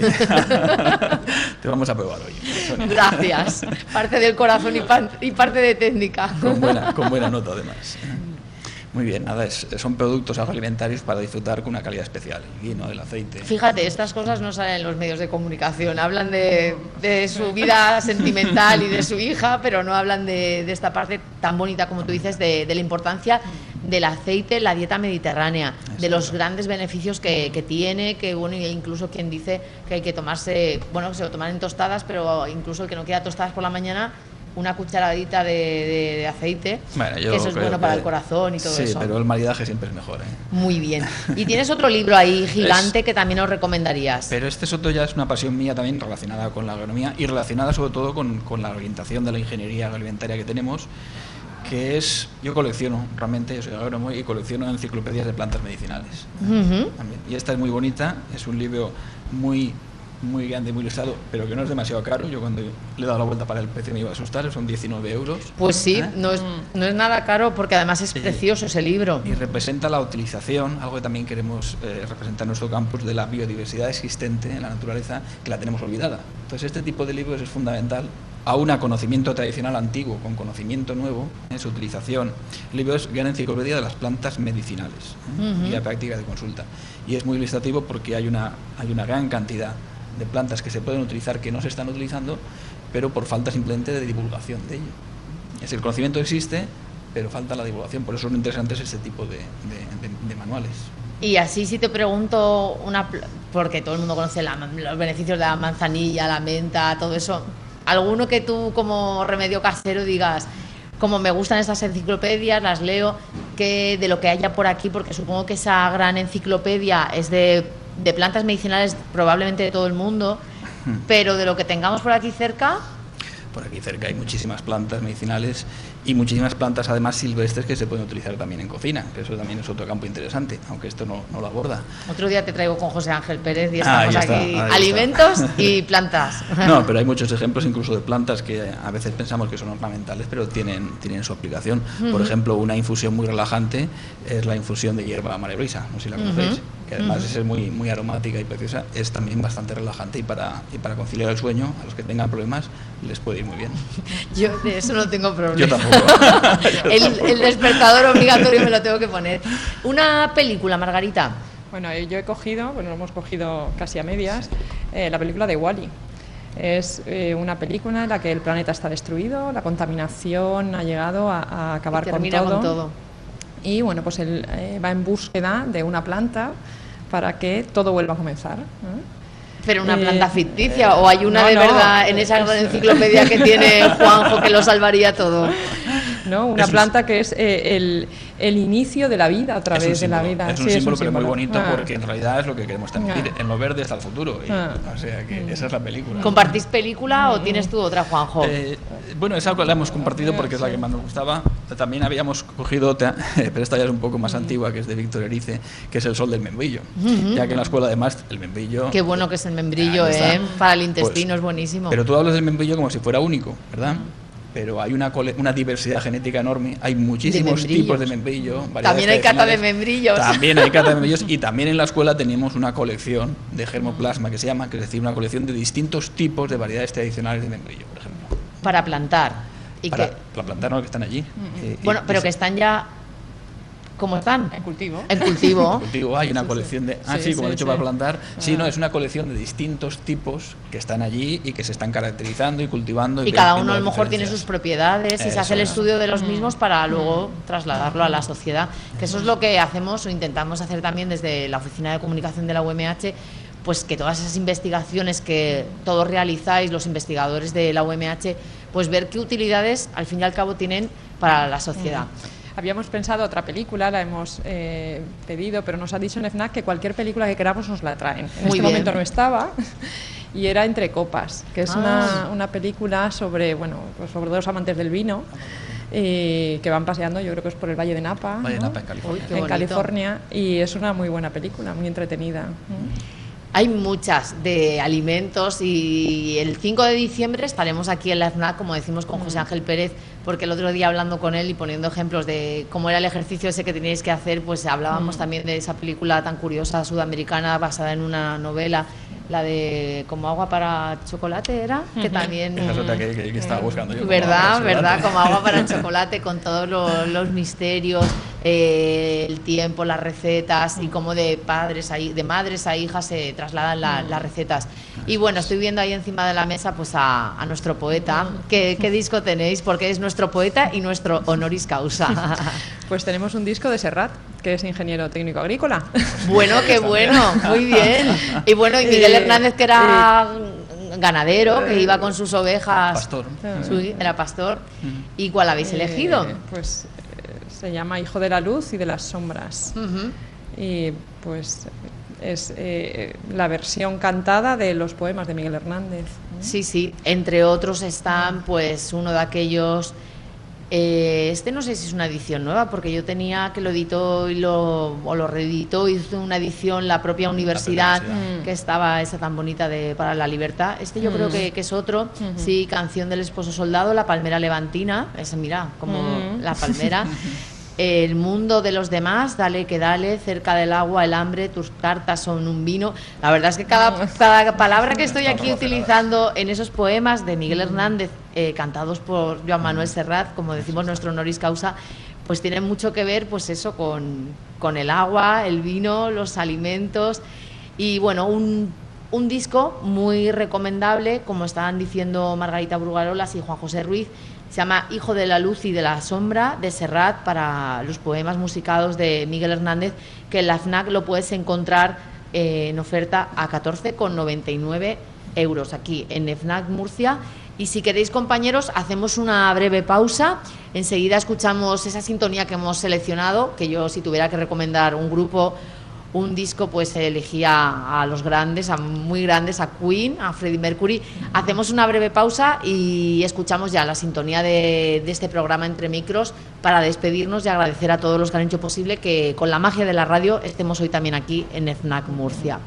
te vamos a probar hoy, Sonia. Gracias. Parte del corazón y, pan- y parte de técnica. Con buena, con buena nota, además. Muy bien, nada, es- son productos agroalimentarios para disfrutar con una calidad especial. El vino, el aceite. Fíjate, estas cosas no salen en los medios de comunicación. Hablan de, de su vida sentimental y de su hija, pero no hablan de, de esta parte tan bonita, como tú dices, de, de la importancia del aceite en la dieta mediterránea, de los grandes beneficios que, que tiene, que bueno, incluso quien dice que hay que tomarse, bueno, que se lo toman en tostadas, pero incluso el que no quiera tostadas por la mañana, una cucharadita de, de- de aceite, Bueno, yo que eso es creo bueno para que- el corazón y todo sí, eso. pero el maridaje siempre es mejor. ¿eh? Muy bien. Y tienes otro libro ahí gigante Es- que también nos recomendarías. Pero este soto ya es una pasión mía también relacionada con la agronomía y relacionada sobre todo con, con la orientación de la ingeniería agroalimentaria que tenemos, que es, yo colecciono, realmente, yo soy agrónomo y colecciono enciclopedias de plantas medicinales. Ujú. También. Y esta es muy bonita, es un libro muy muy grande, muy ilustrado, pero que no es demasiado caro. Yo cuando le he dado la vuelta para el precio me iba a asustar, son diecinueve euros. Pues sí, ¿Eh? no es, no es nada caro porque además es Sí. precioso ese libro. Y representa la utilización, algo que también queremos eh, representar en nuestro campus, de la biodiversidad existente en la naturaleza, que la tenemos olvidada. Entonces este tipo de libros es fundamental, aún a conocimiento tradicional antiguo, con conocimiento nuevo, en su utilización. El libro es Gran Enciclopedia de las Plantas Medicinales, ¿eh? Ujú. Guía práctica de consulta. Y es muy ilustrativo porque hay una, hay una gran cantidad de plantas que se pueden utilizar que no se están utilizando, pero por falta simplemente de divulgación de ello. Es decir, el conocimiento existe, pero falta la divulgación. Por eso lo interesante es este tipo de, de- de- de manuales. Y así si te pregunto, una pl- porque todo el mundo conoce la man- los beneficios de la manzanilla, la menta, todo eso, alguno que tú como remedio casero digas, como me gustan estas enciclopedias, las leo, que de lo que haya por aquí, porque supongo que esa gran enciclopedia es de, de plantas medicinales probablemente de todo el mundo, pero de lo que tengamos por aquí cerca, Por aquí cerca hay muchísimas plantas medicinales y muchísimas plantas además silvestres que se pueden utilizar también en cocina, que eso también es otro campo interesante, aunque esto no, no lo aborda. otro día te traigo con José Ángel Pérez y Ah, estamos ahí está, aquí, ahí está. alimentos y plantas. No, pero hay muchos ejemplos incluso de plantas que a veces pensamos que son ornamentales, pero tienen, tienen su aplicación. Por Ujú. ejemplo, una infusión muy relajante es la infusión de hierba marebrisa, no sé si la Ujú. conocéis, que además Ujú. de ser muy, muy aromática y preciosa, es también bastante relajante y para, y para conciliar el sueño, a los que tengan problemas, les puede ir muy bien. Yo de eso no tengo problema. Yo tampoco. el, el despertador obligatorio me lo tengo que poner. Una película, Margarita. Bueno, eh, yo he cogido, bueno, lo hemos cogido casi a medias, eh, la película de Wall-E. Es eh, una película en la que el planeta está destruido, la contaminación ha llegado a, a acabar Y con termina todo. con todo. Y bueno, pues él eh, va en búsqueda de una planta para que todo vuelva a comenzar. ¿eh? Pero una Eh, planta ficticia, o hay una no, de no, verdad en esa es- gran enciclopedia que tiene Juanjo que lo salvaría todo. ¿no? Una Es un- planta que es eh, el, el inicio de la vida a través Es un de la símbolo, vida. Es un Sí, símbolo, pero muy símbolo. bonito Ah. porque en realidad es lo que queremos transmitir. Ah. En lo verde está el futuro. y- Ah. O sea que esa es la película. ¿Compartís película o tienes tú otra, Juanjo? Eh, bueno, esa la hemos compartido porque es la que más nos gustaba. También habíamos cogido otra, pero esta ya es un poco más antigua, que es de Víctor Erice, que es El sol del membrillo. Ujú. Ya que en la escuela además el membrillo... Qué bueno que es el membrillo, Ahí está. ¿eh? Para el intestino Pues, es buenísimo. Pero tú hablas del membrillo como si fuera único, ¿verdad? Pero hay una, cole- una diversidad genética enorme, hay muchísimos membrillos. tipos de membrillo. variedades También hay cata de tradicionales. membrillos. También hay cata de membrillos y también en la escuela tenemos una colección de germoplasma que se llama, que es decir, una colección de distintos tipos de variedades tradicionales de membrillo, por ejemplo. Para plantar. Y Para, que, para plantar, ¿no? Que están allí. Eh, y- bueno, y pero se- que están ya ¿Cómo están? En cultivo. En cultivo. En cultivo hay una sí, colección sí. de... Ah, sí, sí como sí, he dicho sí. para plantar. Sí, ah. no, es una colección de distintos tipos que están allí y que se están caracterizando y cultivando. Y, y cada uno a lo mejor tiene sus propiedades y eso, se hace el estudio de los mm. mismos para luego mm. trasladarlo a la sociedad. Que eso es lo que hacemos o intentamos hacer también desde la Oficina de Comunicación de la U M H, pues que todas esas investigaciones que todos realizáis, los investigadores de la U M H, pues ver qué utilidades al fin y al cabo tienen para la sociedad. Mm. Habíamos pensado otra película, la hemos eh, pedido, pero nos ha dicho en FNAC que cualquier película que queramos nos la traen. En Muy este bien. momento no estaba y era Entre copas, que es ah. una, una película sobre, bueno, pues sobre dos amantes del vino eh, que van paseando, yo creo que es por el Valle de Napa, Valle de ¿no? Napa en California. Uy, en California, y es una muy buena película, muy entretenida. ¿Mm? Hay muchas de alimentos y el cinco de diciembre estaremos aquí en la FNAC, como decimos, con José Ángel Pérez, porque el otro día hablando con él y poniendo ejemplos de cómo era el ejercicio ese que teníais que hacer, pues hablábamos mm. también de esa película tan curiosa sudamericana basada en una novela, la de Como agua para chocolate era, que también... Esa es otra que, que, que estaba buscando yo. ¿Verdad? ¿Verdad? Como agua para el chocolate, con todos los, los misterios, eh, el tiempo, las recetas y cómo de padres a, de madres a hijas se trasladan la, las recetas. Y bueno, estoy viendo ahí encima de la mesa pues a, a nuestro poeta. ¿Qué, ¿Qué disco tenéis? Porque es nuestro poeta y nuestro honoris causa. Pues tenemos un disco de Serrat, que es ingeniero técnico agrícola. Bueno, qué bueno, muy bien. Y bueno, y Miguel Hernández, que era ganadero, que iba con sus ovejas. Pastor. Su, era pastor. ¿Y cuál habéis elegido? Eh, pues eh, se llama Hijo de la Luz y de las Sombras. Uh-huh. Y pues es eh, la versión cantada de los poemas de Miguel Hernández. Sí, sí. Entre otros están pues uno de aquellos... Eh, este no sé si es una edición nueva, porque yo tenía que lo editó y lo, o lo reeditó, hizo una edición la propia universidad, la universidad. Que estaba esa tan bonita de Para la Libertad. Este yo mm. creo que, que es otro, mm-hmm. sí, Canción del Esposo Soldado, La Palmera Levantina, esa mira, como mm. la palmera. El mundo de los demás, dale que dale, cerca del agua, el hambre, tus cartas son un vino. La verdad es que cada, cada palabra que estoy aquí utilizando en esos poemas de Miguel Hernández, eh, cantados por Joan Manuel Serrat, como decimos nuestro honoris causa, pues tienen mucho que ver, pues eso, con, con el agua, el vino, los alimentos. Y bueno, un, un disco muy recomendable, como estaban diciendo Margarita Brugarolas y Juan José Ruiz. Se llama Hijo de la Luz y de la Sombra, de Serrat, para los poemas musicados de Miguel Hernández, que en la FNAC lo puedes encontrar eh, en oferta a catorce con noventa y nueve euros aquí en FNAC Murcia. Y si queréis, compañeros, hacemos una breve pausa. Enseguida escuchamos esa sintonía que hemos seleccionado, que yo, si tuviera que recomendar un grupo, un disco, pues elegía a los grandes, a muy grandes, a Queen, a Freddie Mercury. Hacemos una breve pausa y escuchamos ya la sintonía de, de este programa Entre Micros para despedirnos y agradecer a todos los que han hecho posible que con la magia de la radio estemos hoy también aquí en FNAC Murcia.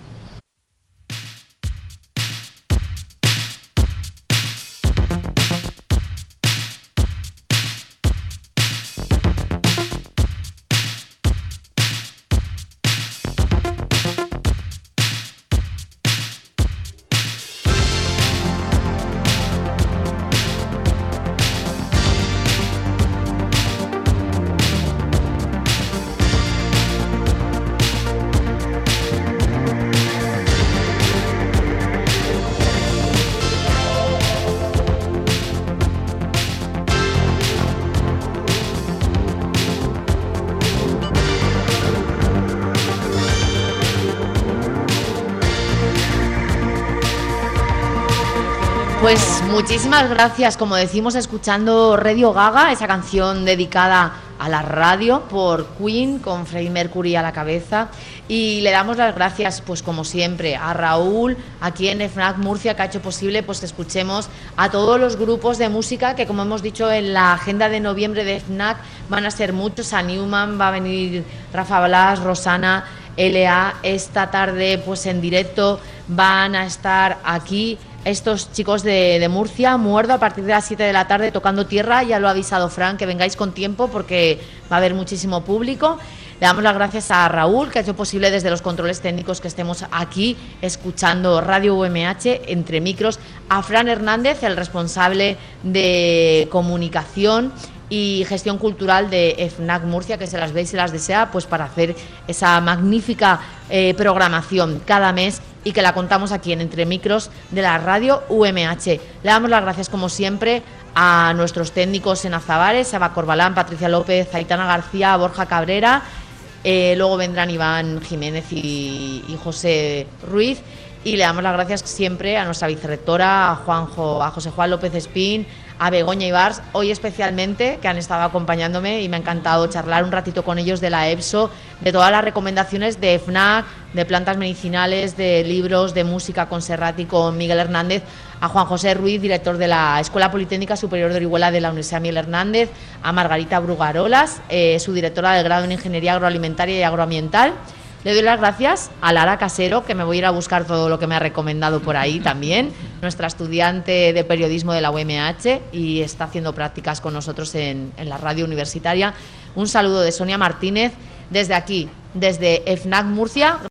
Pues muchísimas gracias, como decimos, escuchando Radio Gaga, esa canción dedicada a la radio por Queen, con Freddie Mercury a la cabeza. Y le damos las gracias, pues como siempre, a Raúl, aquí en FNAC Murcia, que ha hecho posible pues que escuchemos a todos los grupos de música que, como hemos dicho, en la agenda de noviembre de FNAC van a ser muchos. A Newman, va a venir Rafa Blas, Rosana, L A. Esta tarde, pues en directo, van a estar aquí estos chicos de, de Murcia, Muerdo, a partir de las siete de la tarde tocando tierra. Ya lo ha avisado Fran, que vengáis con tiempo porque va a haber muchísimo público. Le damos las gracias a Raúl, que ha hecho posible desde los controles técnicos que estemos aquí escuchando Radio U M H Entre Micros, a Fran Hernández, el responsable de comunicación, y gestión cultural de FNAC Murcia, que se las ve y se las desea, pues para hacer esa magnífica eh, programación cada mes y que la contamos aquí en Entre Micros de la radio U M H. Le damos las gracias, como siempre, a nuestros técnicos en Azabares, Eva Corbalán, Patricia López, Aitana García, Borja Cabrera, eh, luego vendrán Iván Jiménez y, y José Ruiz, y le damos las gracias siempre a nuestra vicerrectora, a Juanjo, a José Juan López Espín, a Begoña Ibars, hoy especialmente, que han estado acompañándome y me ha encantado charlar un ratito con ellos de la EPSO, de todas las recomendaciones de FNAC, de plantas medicinales, de libros, de música con Serrat y con Miguel Hernández, a Juan José Ruiz, director de la Escuela Politécnica Superior de Orihuela de la Universidad Miguel Hernández, a Margarita Brugarolas, eh, su directora del grado en Ingeniería Agroalimentaria y Agroambiental. Le doy las gracias a Lara Casero, que me voy a ir a buscar todo lo que me ha recomendado por ahí también, nuestra estudiante de periodismo de la U M H y está haciendo prácticas con nosotros en, en la radio universitaria. Un saludo de Sonia Martínez desde aquí, desde FNAC Murcia.